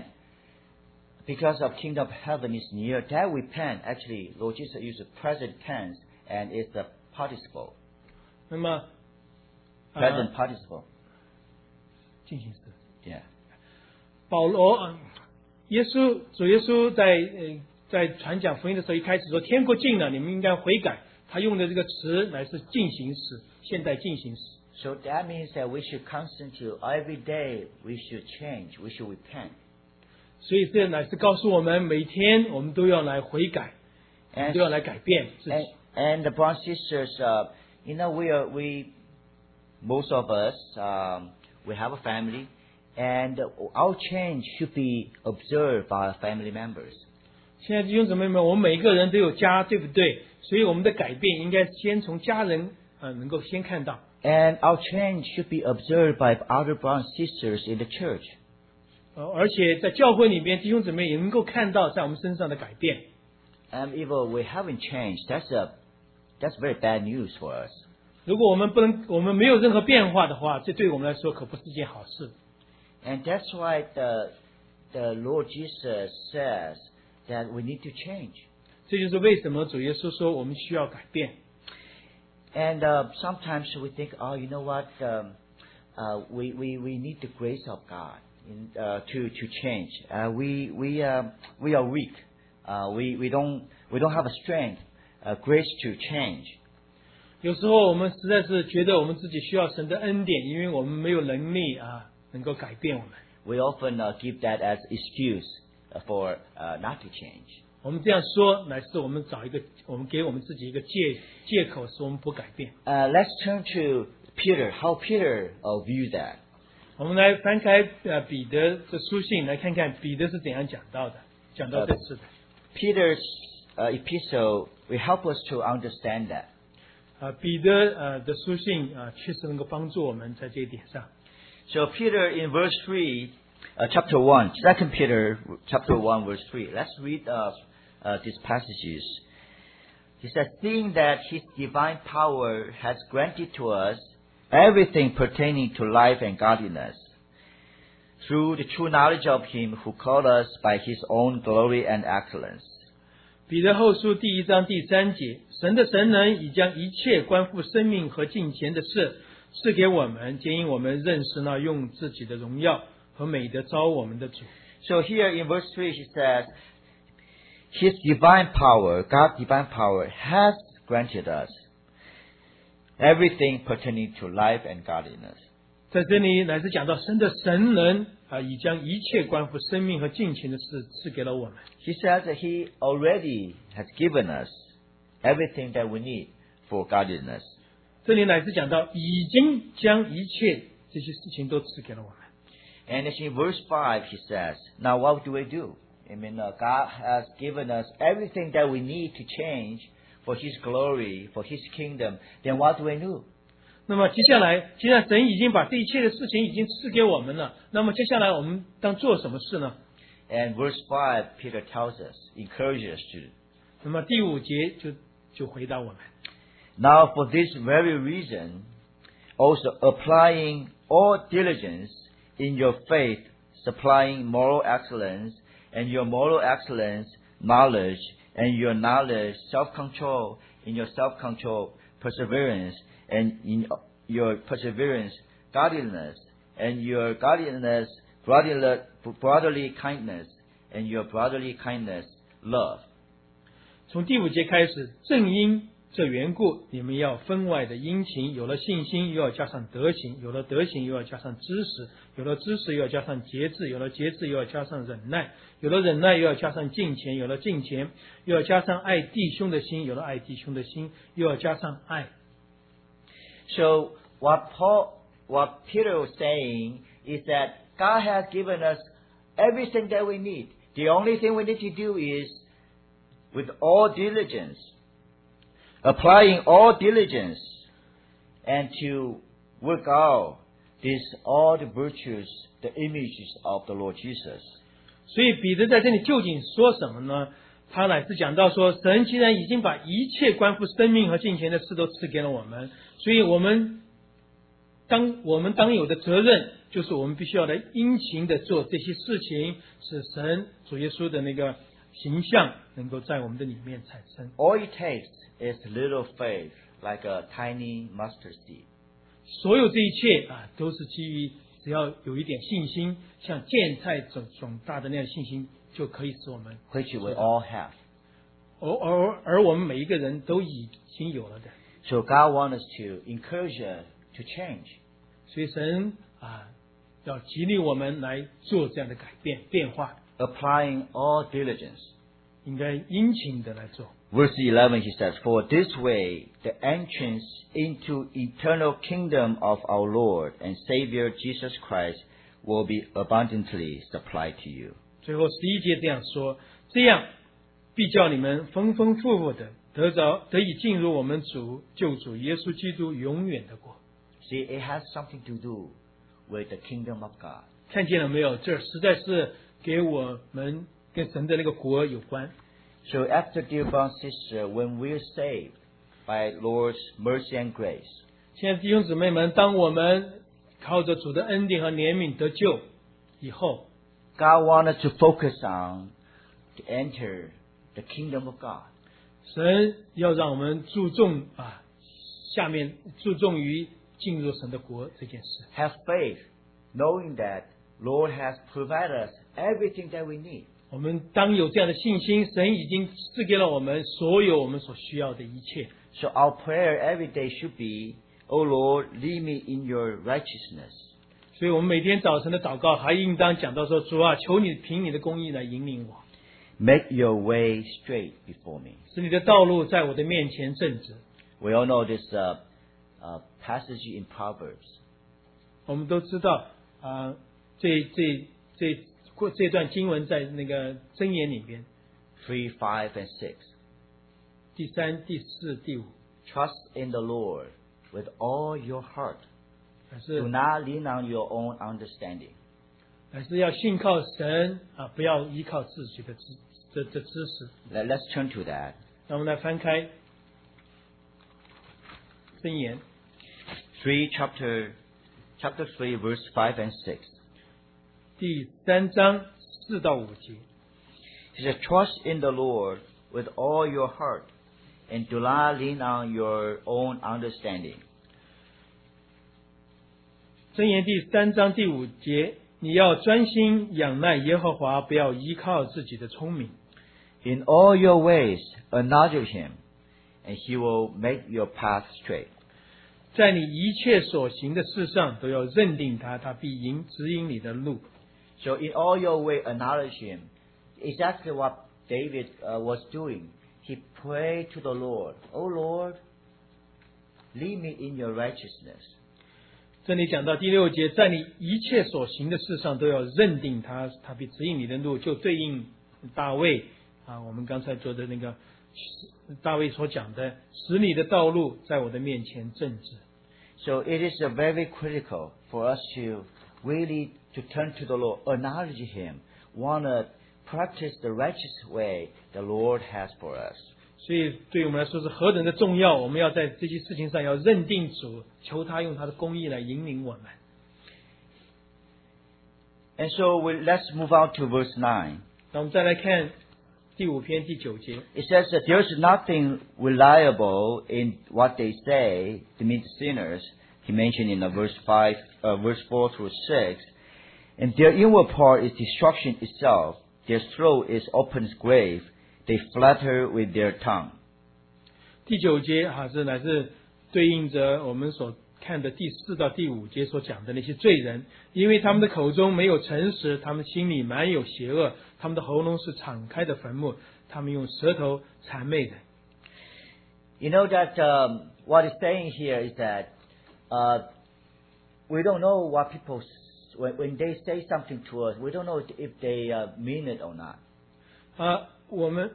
because of kingdom of heaven is near, that repent, actually, Lord Jesus uses present tense, and it's a participle, 那么， present 呃， participle. 进行时， Yeah. 保罗，呃耶稣主耶稣在呃在传讲福音的时候，一开始说天国近了，你们应该悔改。他用的这个词乃是进行时，现在进行时。 So that means that we should constantly, every day, we should change, we should repent. 所以这乃是告诉我们，每天我们都要来悔改，我们 And, 都要来改变自 and, 己。 and the brothers and sisters, uh, you know, we are, we, most of us, um, we have a family, and our change should be observed by our family members. 亲爱的弟兄姊妹们，我们每一个人都有家，对不对？所以我们的改变应该先从家人呃能够先看到。 And our change should be observed by other brothers and sisters in the church. 呃，而且在教会里面，弟兄姊妹也能够看到在我们身上的改变。 And if we haven't changed, that's a, that's very bad news for us. 如果我们不能，我们没有任何变化的话，这对我们来说可不是件好事。 And that's why the, the Lord Jesus says that we need to change. 这就是为什么主耶稣说我们需要改变。 And uh, sometimes we think, oh, you know what, um, uh, we, we, we need the grace of God. in, uh, to to change. Uh, we we uh, we are weak. Uh, we we don't we don't have a strength, uh, grace to change. 有时候我们实在是觉得我们自己需要神的恩典，因为我们没有能力啊能够改变我们。 We often uh, give that as excuse for uh, not to change. 我们这样说，乃是我们找一个，我们给我们自己一个借借口，使我们不改变。 Uh, let's turn to Peter. How Peter uh, viewed that. 我们来翻开呃彼得的书信，来看看彼得是怎样讲到的，讲到这次的。 Peter's uh, epistle will help us to understand that. 啊，彼得呃的书信啊，确实能够帮助我们在这一点上。 So Peter in verse three, uh, chapter one, Second Peter chapter one, verse three. Let's read uh, uh, these passages. He says, "Seeing that His divine power has granted to us everything pertaining to life and godliness, through the true knowledge of Him who called us by His own glory and excellence." 彼得后书第一章第三节，神的神能已将一切关乎生命和敬虔的事赐给我们，皆因我们认识那用自己的荣耀和美德招我们的主。 So here in verse three, he says, His divine power, God's divine power, has granted us everything pertaining to life and godliness. 在这里乃是讲到神的神能啊，已将一切关乎生命和敬虔的事赐给了我们。 He says that He already has given us everything that we need for godliness. 这里乃是讲到已经将一切这些事情都赐给了我们。 And in verse five, he says, now what do we do? I mean, uh, God has given us everything that we need to change for His glory, for His kingdom. Then what do we do? 那么接下来，既然神已经把这一切的事情已经赐给我们了，那么接下来我们当做什么事呢？ And verse five, Peter tells us, encourages us to. 那么第五节就就回答我们。 Now for this very reason, also applying all diligence in your faith, supplying moral excellence, and your moral excellence, knowledge, and your knowledge, self-control, in your self-control, perseverance, and in your perseverance, godliness, and your godliness, brotherly, brotherly kindness, and your brotherly kindness, love. 从第五节开始，正因这缘故，你们要分外的殷勤，有了信心，又要加上德行；有了德行，又要加上知识；有了知识，又要加上节制；有了节制，又要加上忍耐；有了忍耐，又要加上敬虔；有了敬虔，又要加上爱弟兄的心；有了爱弟兄的心，又要加上爱。 So what Paul, what Peter was saying is that God has given us everything that we need. The only thing we need to do is, with all diligence, applying all diligence, and to work out these all the virtues, the images of the Lord Jesus. 所以彼得在这里究竟说什么呢？他乃是讲到说，神既然已经把一切关乎生命和敬虔的事都赐给了我们，所以我们当我们当有的责任，就是我们必须要来殷勤的做这些事情，使神主耶稣的那个形象能够在我们的里面产生。 All it takes is little faith, like a tiny mustard seed. 所有这一切啊，都是基于只要有一点信心，像芥菜种种大的那样信心，就可以使我们。 Which we all have. 而而而我们每一个人都已经有了的。 So God wants us to encourage us to change. 所以神啊，要激励我们来做这样的改变变化。 Applying all diligence. 应该殷勤的来做。 Verse eleven, he says, "For this way the entrance into eternal kingdom of our Lord and Savior Jesus Christ will be abundantly supplied to you." 最后十一节这样说：这样必叫你们丰丰富富的得着得以进入我们主救主耶稣基督永远的国。 See, it has something to do with the kingdom of God. 看见了没有？这实在是给我们跟神的那个国有关。 So after, dear brother and sister, when we are saved by Lord's mercy and grace, 现在弟兄姊妹们，当我们靠着主的恩典和怜悯得救以后， God wanted to focus on to enter the kingdom of God. 神要让我们注重啊，下面注重于进入神的国这件事。 Have faith, knowing that Lord has provided us everything that we need. 我们当有这样的信心，神已经赐给了我们所有我们所需要的一切。 So our prayer every day should be, O Lord, lead me in your righteousness. 所以我们每天早晨的祷告还应当讲到说：主啊，求你凭你的公义来引领我， Make your way straight before me. 使你的道路在我的面前正直。 We all know this uh, uh, passage in Proverbs. 我们都知道啊、呃，这这这过这段经文在那个箴言里边， three, five, and six. 第三、第四、第五， Trust in the Lord with all your heart. 还是 Do not lean on your own understanding. 还是要信靠神啊，不要依靠自己的知这这知识。 Let, let's turn to that. 让我们来翻开箴言 Three chapter, chapter three, verse five and six. 第三章四到五节。 He says, "Trust in the Lord with all your heart, and do not lean on your own understanding." 箴言第三章第五节，你要专心仰赖耶和华，不要依靠自己的聪明。 In all your ways, acknowledge Him, and He will make your path straight. 在你一切所行的事上，都要认定他，他必引指引你的路。 So in all your way, acknowledge Him. Exactly what David uh, was doing. He prayed to the Lord, "O Lord, lead me in your righteousness." 这里讲到第六节，在你一切所行的事上都要认定他，他必指引你的路，就对应大卫啊，我们刚才做的那个大卫所讲的，使你的道路在我的面前正直。 So it is uh, very critical for us to really to turn to the Lord, acknowledge Him, want to practice the righteous way the Lord has for us. 所以对我们来说是何等的重要，我们要在这些事情上要认定主，求他用他的公义来引领我们。 And so we, let's move on to verse nine. 那我们再来看第五篇第九节， It says that there's nothing reliable in what they say to meet sinners. He mentioned in the verse five, uh, verse four through six. And their inward part is destruction itself. Their throat is open grave. They flatter with their tongue. 第九节哈是乃是对应着我们所看的第四到第五节所讲的那些罪人，因为他们的口中没有诚实，他们心里满有邪恶，他们的喉咙是敞开的坟墓，他们用舌头谄媚的。 You know that um, what it's saying here is that uh, we don't know what people, when, when they say something to us, we don't know if they uh, mean it or not. 啊，我们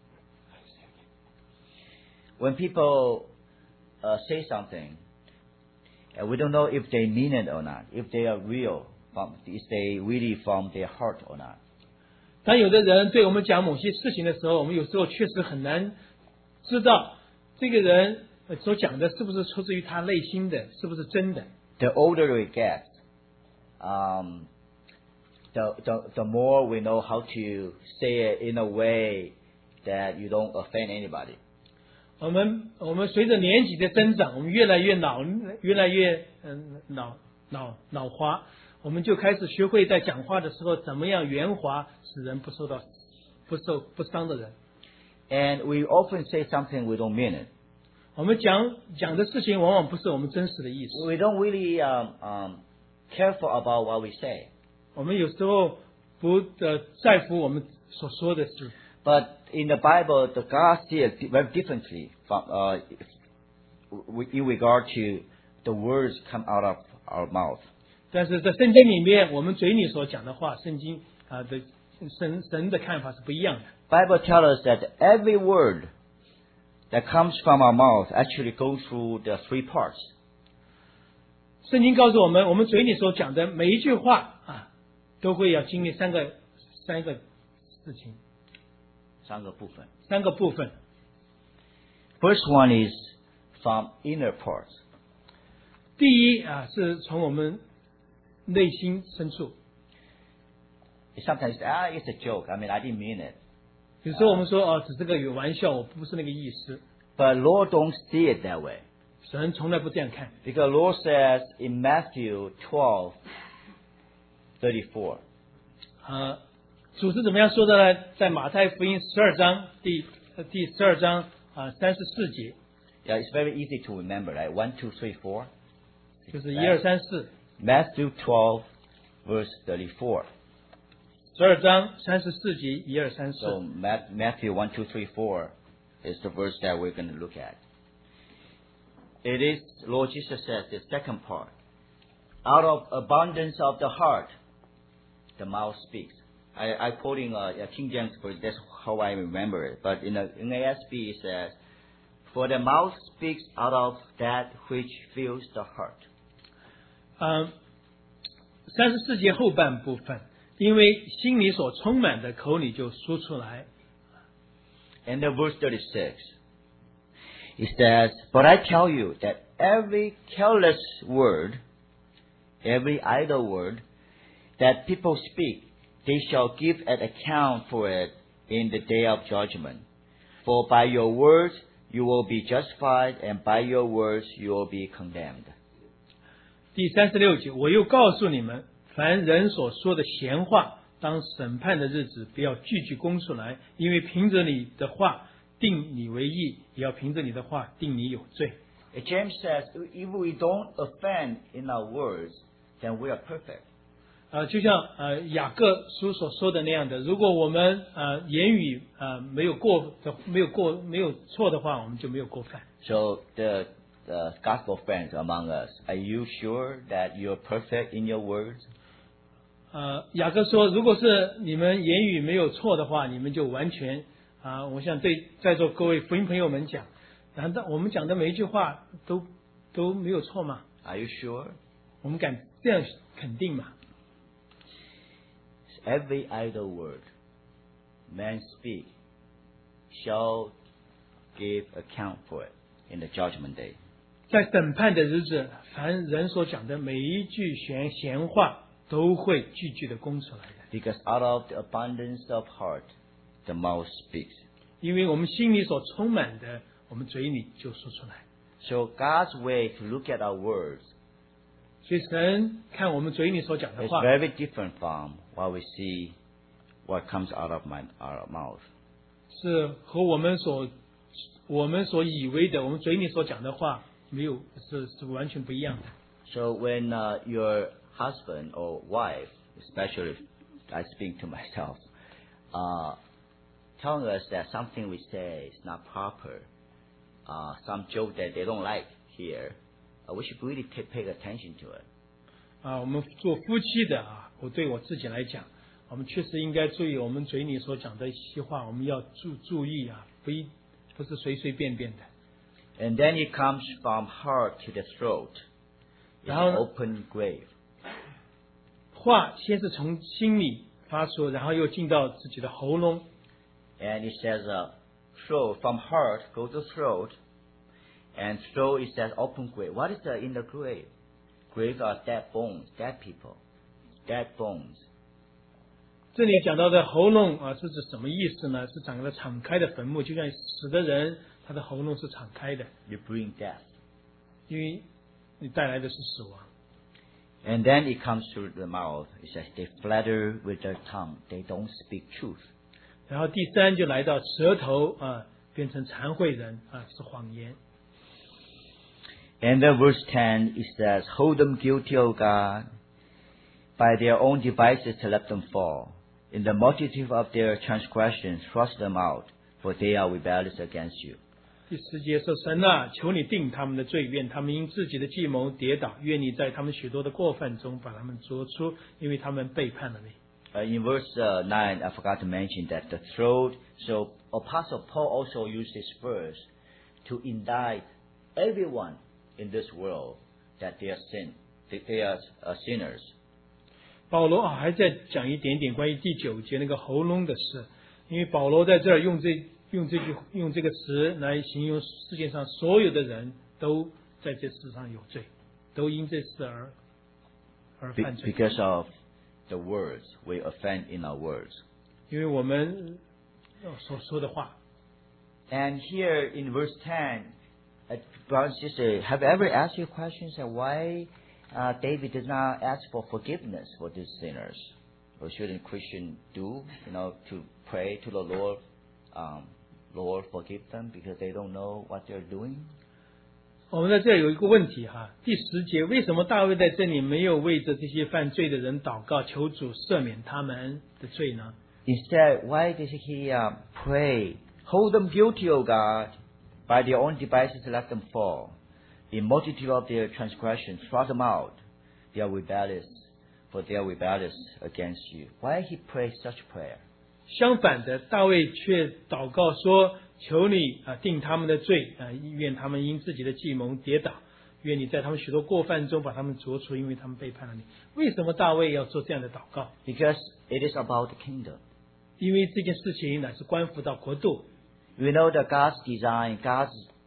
When people uh, say something, uh, we don't know if they mean it or not, if they are real, from, if they really from their heart or not. 当有的人对我们讲某些事情的时候，我们有时候确实很难知道这个人所讲的是不是出自于他内心的，是不是真的。 The older we get, um, the, the, the more we know how to say it in a way that you don't offend anybody. 我们我们随着年纪的增长，我们越来越老，越来越嗯老老老花，我们就开始学会在讲话的时候怎么样圆滑，使人不受到不受不伤的人。 And we often say something we don't mean it. 我们讲讲的事情往往不是我们真实的意思。 We don't really um, um, careful about what we say. 我们有时候不呃在乎我们所说的事。 But in the Bible, the God sees it very differently from, uh, in regard to the words come out of our mouth. 但是在圣经里面，我们嘴里所讲的话，圣经啊的神神的看法是不一样的。 Bible tells us that every word that comes from our mouth actually goes through the three parts. 圣经告诉我们，我们嘴里所讲的每一句话啊，都会要经历三个三个事情， 三个部分。 三个部分。 First one is from inner parts. 第一啊，是从我们内心深处。 Sometimes ah, it's a joke. I mean, I didn't mean it. 有时候我们说哦，只是个有玩笑，我不是那个意思。 But Lord don't see it that way. 神从来不这样看。 Because Lord says in Matthew twelve, thirty-four. 啊，主是怎么样说的呢？在马太福音十二章第呃第十二章啊三十四节， Yeah, it's very easy to remember, right? One, two, three, four. 就是一二三四， Matthew twelve, verse thirty-four. 十二章三十四节一二三四。 So Ma- Matthew one, two, three, four is the verse that we're going to look at. It is, Lord Jesus says, the second part. Out of abundance of the heart, the mouth speaks. I, I quoting uh, a King James verse, that's how I remember it. But in, the, in A S B it says, for the mouth speaks out of that which fills the heart. 嗯，三十四节后半部分，因为心里所充满的，口里就说出来。 And then verse thirty-six, it says, but I tell you that every careless word, every idle word that people speak, they shall give an account for it in the day of judgment. For by your words you will be justified, and by your words you will be condemned. 第三十六节，我又告诉你们，凡人所说的闲话，当审判的日子，不要句句供出来，因为凭着你的话定你为义，也要凭着你的话定你有罪。 James says, if we don't offend in our words, then we are perfect. 呃，就像呃雅各书所说的那样的，如果我们呃言语呃没有过的没有过没有错的话，我们就没有过犯。 So the, the gospel friends among us, are you sure that you're perfect in your words? 呃，雅各说，如果是你们言语没有错的话，你们就完全啊、我想对在座各位福音朋友们讲，难道我们讲的每一句话都都没有错吗？ Are you sure? 我们敢这样肯定吗？ Every idle word men speak shall give account for it in the judgment day. 在审判的日子，凡人所讲的每一句闲闲话，都会句句的供出来的。 Because out of the abundance of heart, the mouth speaks. 因为我们心里所充满的，我们嘴里就说出来。 So God's way to look at our words 所以神看我们嘴里所讲的 is 话， very different from what we see what comes out of my, our mouth. 是和我们所我们所以为的，我们嘴里所讲的话，没有是是完全不一样的。 So when uh, your husband or wife, especially I speak to myself, uh, telling us that something we say is not proper, uh, some joke that they don't like here, uh, we should really t- pay attention to it. 啊，我们做夫妻的啊，我对我自己来讲，我们确实应该注意我们嘴里所讲的一些话，我们要注注意啊，不一不是随随便便的。 And then it comes from heart to the throat. It's 然后 an open grave. 话先是从心里发出，然后又进到自己的喉咙。 And it says, uh, throat, from heart go to throat. And throat, it says open grave. What is the, in the grave? Grave are dead bones, dead people, dead bones. 这里讲到的喉咙啊，是指什么意思呢？是讲的敞开的坟墓，就像死的人，他的喉咙是敞开的， You bring death. 因为你带来的是死亡。 And then it comes to the mouth. It says they flatter with their tongue. They don't speak truth. 然后第三就来到舌头啊，变成残秽人啊，是谎言。 And then verse ten, it says, hold them guilty, O God, by their own devices to let them fall. In the multitude of their transgressions, thrust them out, for they are rebellious against you. 第十节说：“神啊，求你定他们的罪，愿他们因自己的计谋跌倒，愿你在他们许多的过犯中把他们捉出，因为他们背叛了你。” Uh, in verse uh, nine, I forgot to mention that the throat, so Apostle Paul also used this verse to indict everyone in this world that they are sin, that they are uh, sinners. 保罗啊，还在讲一点点关于第九节那个喉咙的事，因为保罗在这儿用这用这句用这个词来形容世界上所有的人都在这世上有罪，都因这事而而 Be- 犯罪， because of the words, we offend in our words. 因为我们呃所说的话。 And here in verse ten, uh, brothers and sisters, have you ever asked your questions that why uh, David did not ask for forgiveness for these sinners. Or shouldn't Christians do, you know, to pray to the Lord, um, Lord forgive them because they don't know what they're doing? 我们在这有一个问题哈，第十节，为什么大卫在这里没有为着这些犯罪的人祷告，求主赦免他们的罪呢？ Instead, why did he uh, pray, hold them guilty, O God, by their own devices let them fall. In multitude of their transgressions, thrust them out. They are rebellious, for they are rebellious against you. Why he prayed such prayer? 相反的，大卫却祷告说：“求你啊，定他们的罪啊，愿他们因自己的计谋跌倒，愿你在他们许多过犯中把他们逐出，因为他们背叛了你。”为什么大卫要做这样的祷告？ Because it is about the kingdom. 因为这件事情乃是关乎到国度。 We know that God's design, God's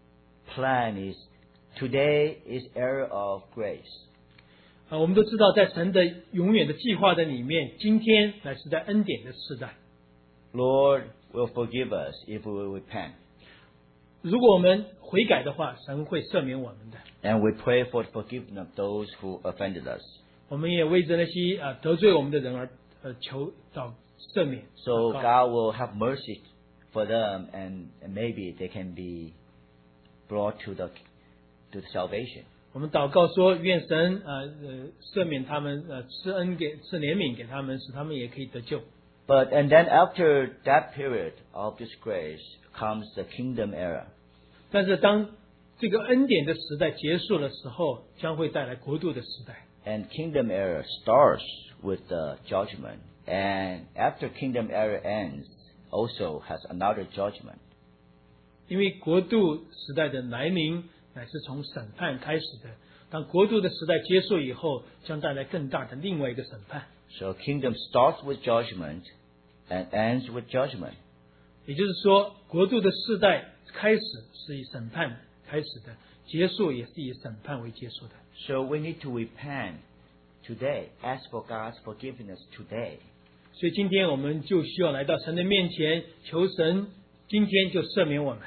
plan is today is era of grace. 啊，我们都知道，在神的永远的计划的里面，今天乃是在恩典的时代。 Lord will forgive us if we will repent. 如果我们悔改的话，神会赦免我们的。 And we pray for the forgiveness of those who offended us. 我们也为着那些啊得罪我们的人而呃求祷赦免。 So 祷告 God will have mercy for them, and, and maybe they can be brought to the to the salvation. 我们祷告说，愿神呃呃赦免他们，呃施恩给施怜悯给他们，使他们也可以得救。 But and then after that period of this grace comes the kingdom era. 但是当这个恩典的时代结束的时候，将会带来国度的时代。 And kingdom era starts with the judgment. And after kingdom era ends, also has another judgment. 因为国度时代的来临乃是从审判开始的，当国度的时代结束以后，将带来更大的另外一个审判。 So kingdom starts with judgment and ends with judgment. 也就是说，国度的世代开始是以审判开始的，结束也是以审判为结束的。 So we need to repent today. Ask for God's forgiveness today. 所以今天我们就需要来到神的面前，求神今天就赦免我们。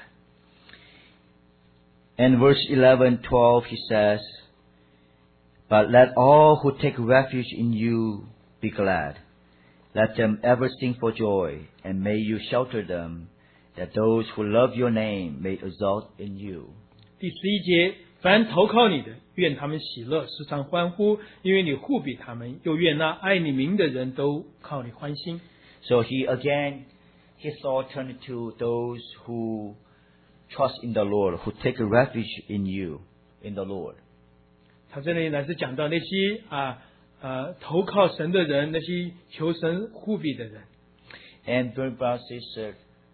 In verse eleven, twelve, he says, But let all who take refuge in you be glad. Let them ever sing for joy, and may you shelter them, that those who love your name may exult in you. 第十一节，凡投靠你的，愿他们喜乐，时常欢呼，因为你护庇他们；又愿那爱你名的人都靠你欢心。 So he again, his thought turned to those who trust in the Lord, who take refuge in you, in the Lord. 他这里乃是讲到那些啊啊投靠神的人，那些求神护庇的人。 And brother and sister,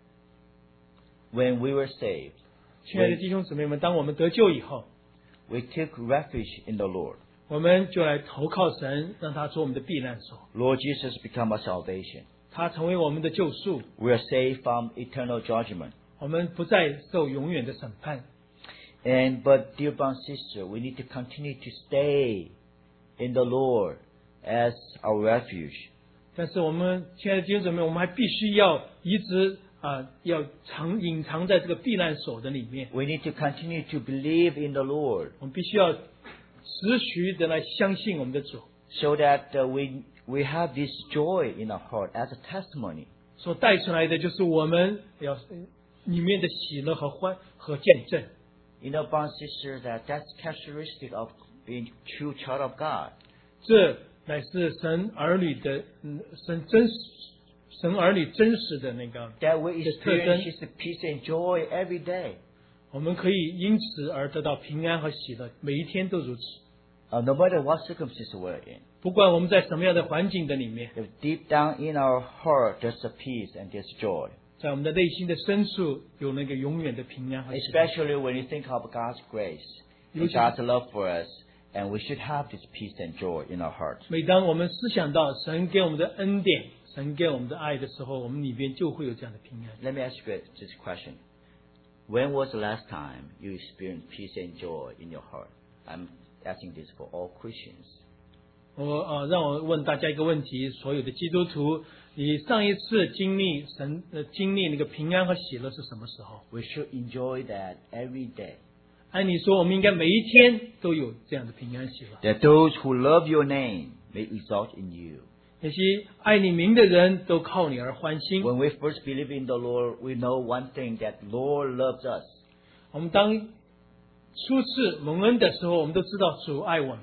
when we were saved, 亲爱的弟兄姊妹们，当我们得救以后， we took refuge in the Lord. 我们就来投靠神，让他做我们的避难所， Lord Jesus become our salvation. 他成为我们的救赎， We are saved from eternal judgment. 我们不再受永远的审判。 And but dear brother and sister, we need to continue to stay in the Lord as our refuge. 但是我们亲爱的弟兄姊妹，我们还必须要一直啊，要藏隐藏在这个避难所的里面。 We need to continue to believe in the Lord, 我们必须要持续的来相信我们的主， so that uh, we we have this joy in our heart as a testimony. 所带出来的就是我们要里面的喜乐和欢和见证。 You know, brother and sister, that that's characteristic of being true child of God. 这乃是神儿女的，嗯，神真实，神儿女真实的那个 That we 的特征。 experience His peace and joy every day. 我们可以因此而得到平安和喜乐，每一天都如此。 Uh, no matter what circumstances we're in, 不管我们在什么样的环境的里面， if deep down in our heart there's a peace and there's joy. 在我们的内心的深处有那个永远的平安和喜乐。 Especially when you think of God's grace and God's love for us, and we should have this peace and joy in our hearts. 每当我们思想到神给我们的恩典，神给我们的爱的时候，我们里边就会有这样的平安。 Let me ask you this question. When was the last time you experienced peace and joy in your heart? I'm asking this for all Christians. 我呃，让我问大家一个问题：所有的基督徒，你上一次经历神呃经历那个平安和喜乐是什么时候？ We should enjoy that every day. 按理说，我们应该每一天都有这样的平安喜乐。 That those who love your name may exalt in you. 那些爱你名的人都靠你而欢心。 When we first believe in the Lord, we know one thing, that Lord loves us. 我们当初次蒙恩的时候，我们都知道主爱我们，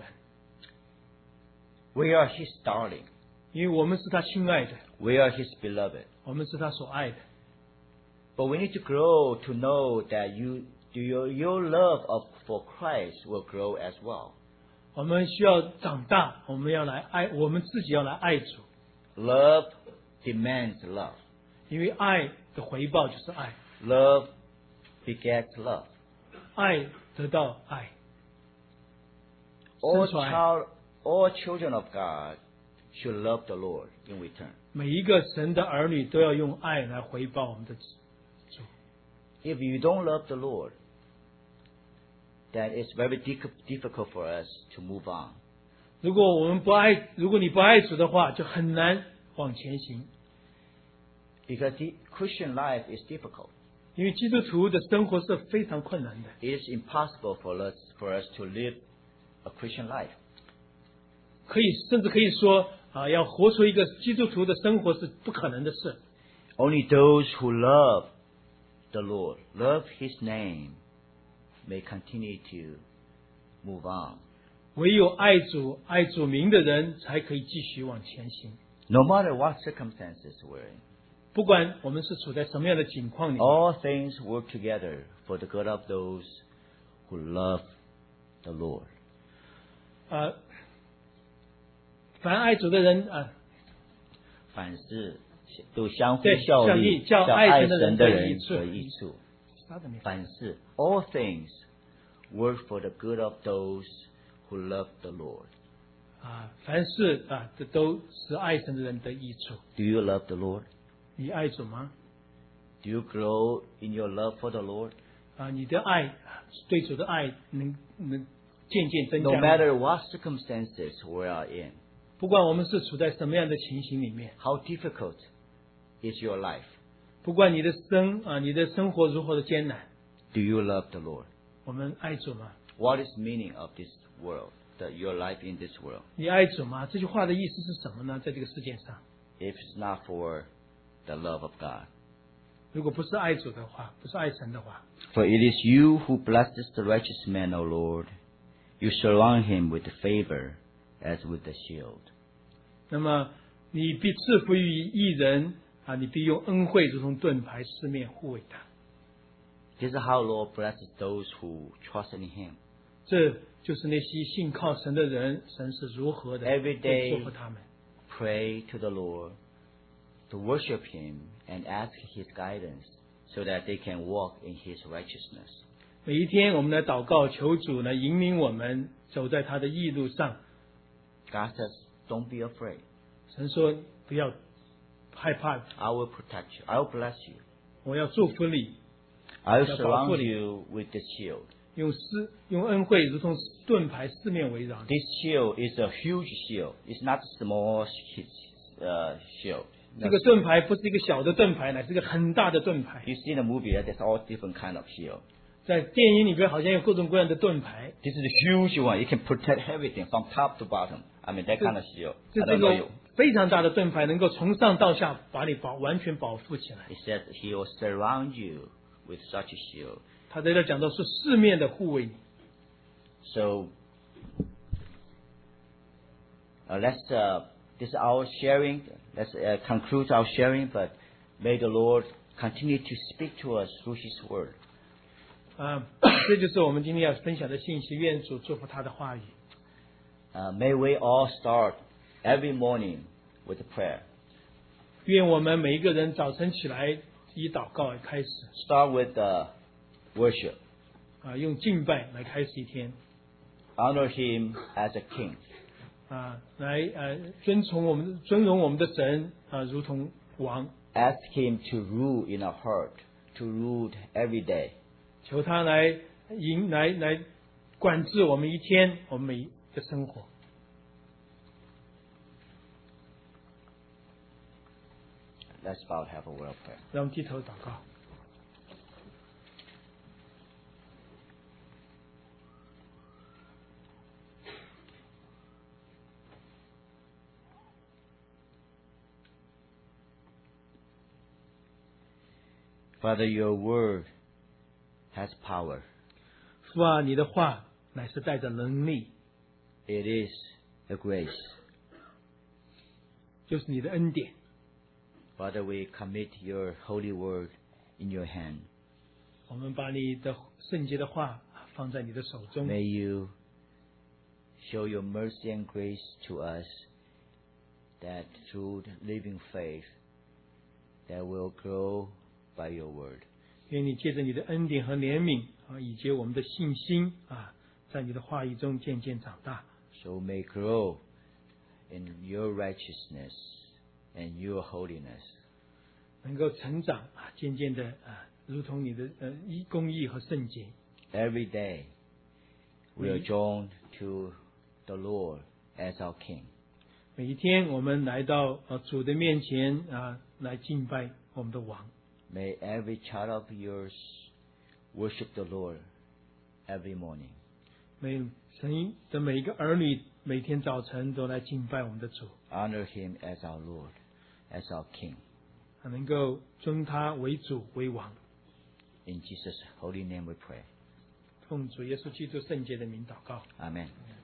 We are His darling. 因为我们是他亲爱的， We are His beloved. 我们是他所爱的。 But we need to grow to know that you, your, your love of, for Christ will grow as well. 我们需要长大，我们要来爱，我们自己要来爱主， Love demands love. 因为爱的回报就是爱， Love begets love. 爱得到爱。 All 生出爱。 child, all children of God should love the Lord in return. 每一个神的儿女都要用爱来回报我们的主。 If you don't love the Lord, then it's very dic- difficult for us to move on. 如果我们不爱，如果你不爱主的话，就很难往前行。 Because the Christian life is difficult. 因为基督徒的生活是非常困难的， It is impossible for us, for us to live a Christian life. 可以甚至可以说啊，要活出一个基督徒的生活是不可能的事。 Only those who love the Lord, love His name, may continue to move on. 唯有爱主、爱主名的人，才可以继续往前行。 No matter what circumstances we're in, 不管我们是处在什么样的境况里面， all things work together for the good of those who love the Lord. 啊，凡爱主的人啊， 凡事都相互对效力， 效力叫叫爱神的人爱神的得益处人得益处。 啥都没有。 凡事 all things work for the good of those who love the Lord. 啊，凡事啊，这都是爱神的人得益处。 Do you love the Lord? 你爱主吗？ Do you grow in your love for the Lord? 啊，你的爱对主的爱能能渐渐增 No 加吗。 matter what circumstances we are in, 不管我们是处在什么样的情形里面， how difficult is your life? 不管你的生啊，你的生活如何的艰难， Do you love the Lord? 我们爱主吗？ What is meaning of this world, the, your life in this world? 你爱主吗？这句话的意思是什么呢？在这个世界上， If it's not for the love of God. 如果不是爱主的话，不是爱神的话， For it is you who blesses the righteous man, O Lord. You surround him with favor as with a shield. 那么你必赐福于一人啊，你必用恩惠如同盾牌四面护卫他。 This is how Lord blesses those who trust in him. 这就是那些信靠神的人，神是如何的 Every day 祝福他们。 Pray to the Lord, to worship him and ask his guidance so that they can walk in his righteousness. 每一天，我们来祷告，求主来引领我们走在他的义路上。 God says, don't be afraid. 神说：“不要害怕， I will protect you. I will bless you. 我要祝福你， I will 要保护 surround 你。 you with this shield. 用施用恩惠如同盾牌四面围绕你。 This shield is a huge shield. It's not a small sh- uh, shield. 这个盾牌不是一个小的盾牌，乃是一个很大的盾牌。 You see in the movie, there's all different kind of shield. 在电影里边好像有各种各样的盾牌， This is a huge one. It can protect everything from top to bottom. I mean, that kind of shield. 这 I 这 don't know 个 you. 非常大的盾牌，能够从上到下把你保完全保护起来。 It says he will surround you with such a shield. 他在这讲到是四面的护卫你。 So, uh, let's, uh, this is our sharing. Let's uh, conclude our sharing, but may the Lord continue to speak to us through his word. 啊，这就是我们今天要分享的信息。愿主祝福他的话语。 Uh, may we all start every morning with a prayer. 愿我们每一个人早晨起来以祷告开始， Start with uh, worship. 啊，用敬拜来开始一天， Honor him as a king. 啊，来呃尊崇我们尊荣我们的神啊，如同王， Ask him to rule in our heart, to rule every day. 求他来引来来管制我们一天我们每的生活。 Let's bow and have a word of prayer. 让我们低头祷告。 Father, your word has power. 父啊，你的话乃是带着能力， It is a grace. 就是你的恩典。 Father, we commit your holy word in your hand. 我们把你的圣洁的话放在你的手中， May you show your mercy and grace to us, that through the living faith that will grow by your word. 愿你借着你的恩典和怜悯啊，以及我们的信心啊，在你的话语中渐渐长大， So may grow in your righteousness and your holiness. 能够成长啊，渐渐的啊，如同你的呃义公义和圣洁。 Every day we are drawn to the Lord as our King. 每一天，我们来到呃主的面前啊，来敬拜我们的王。 May every child of yours worship the Lord every morning. 每神的每一个儿女，每天早晨都来敬拜我们的主， Honor him as our Lord, as our King. 啊能够尊他为主为王。 In Jesus' holy name we pray. 奉主耶稣基督圣洁的名祷告。 Amen.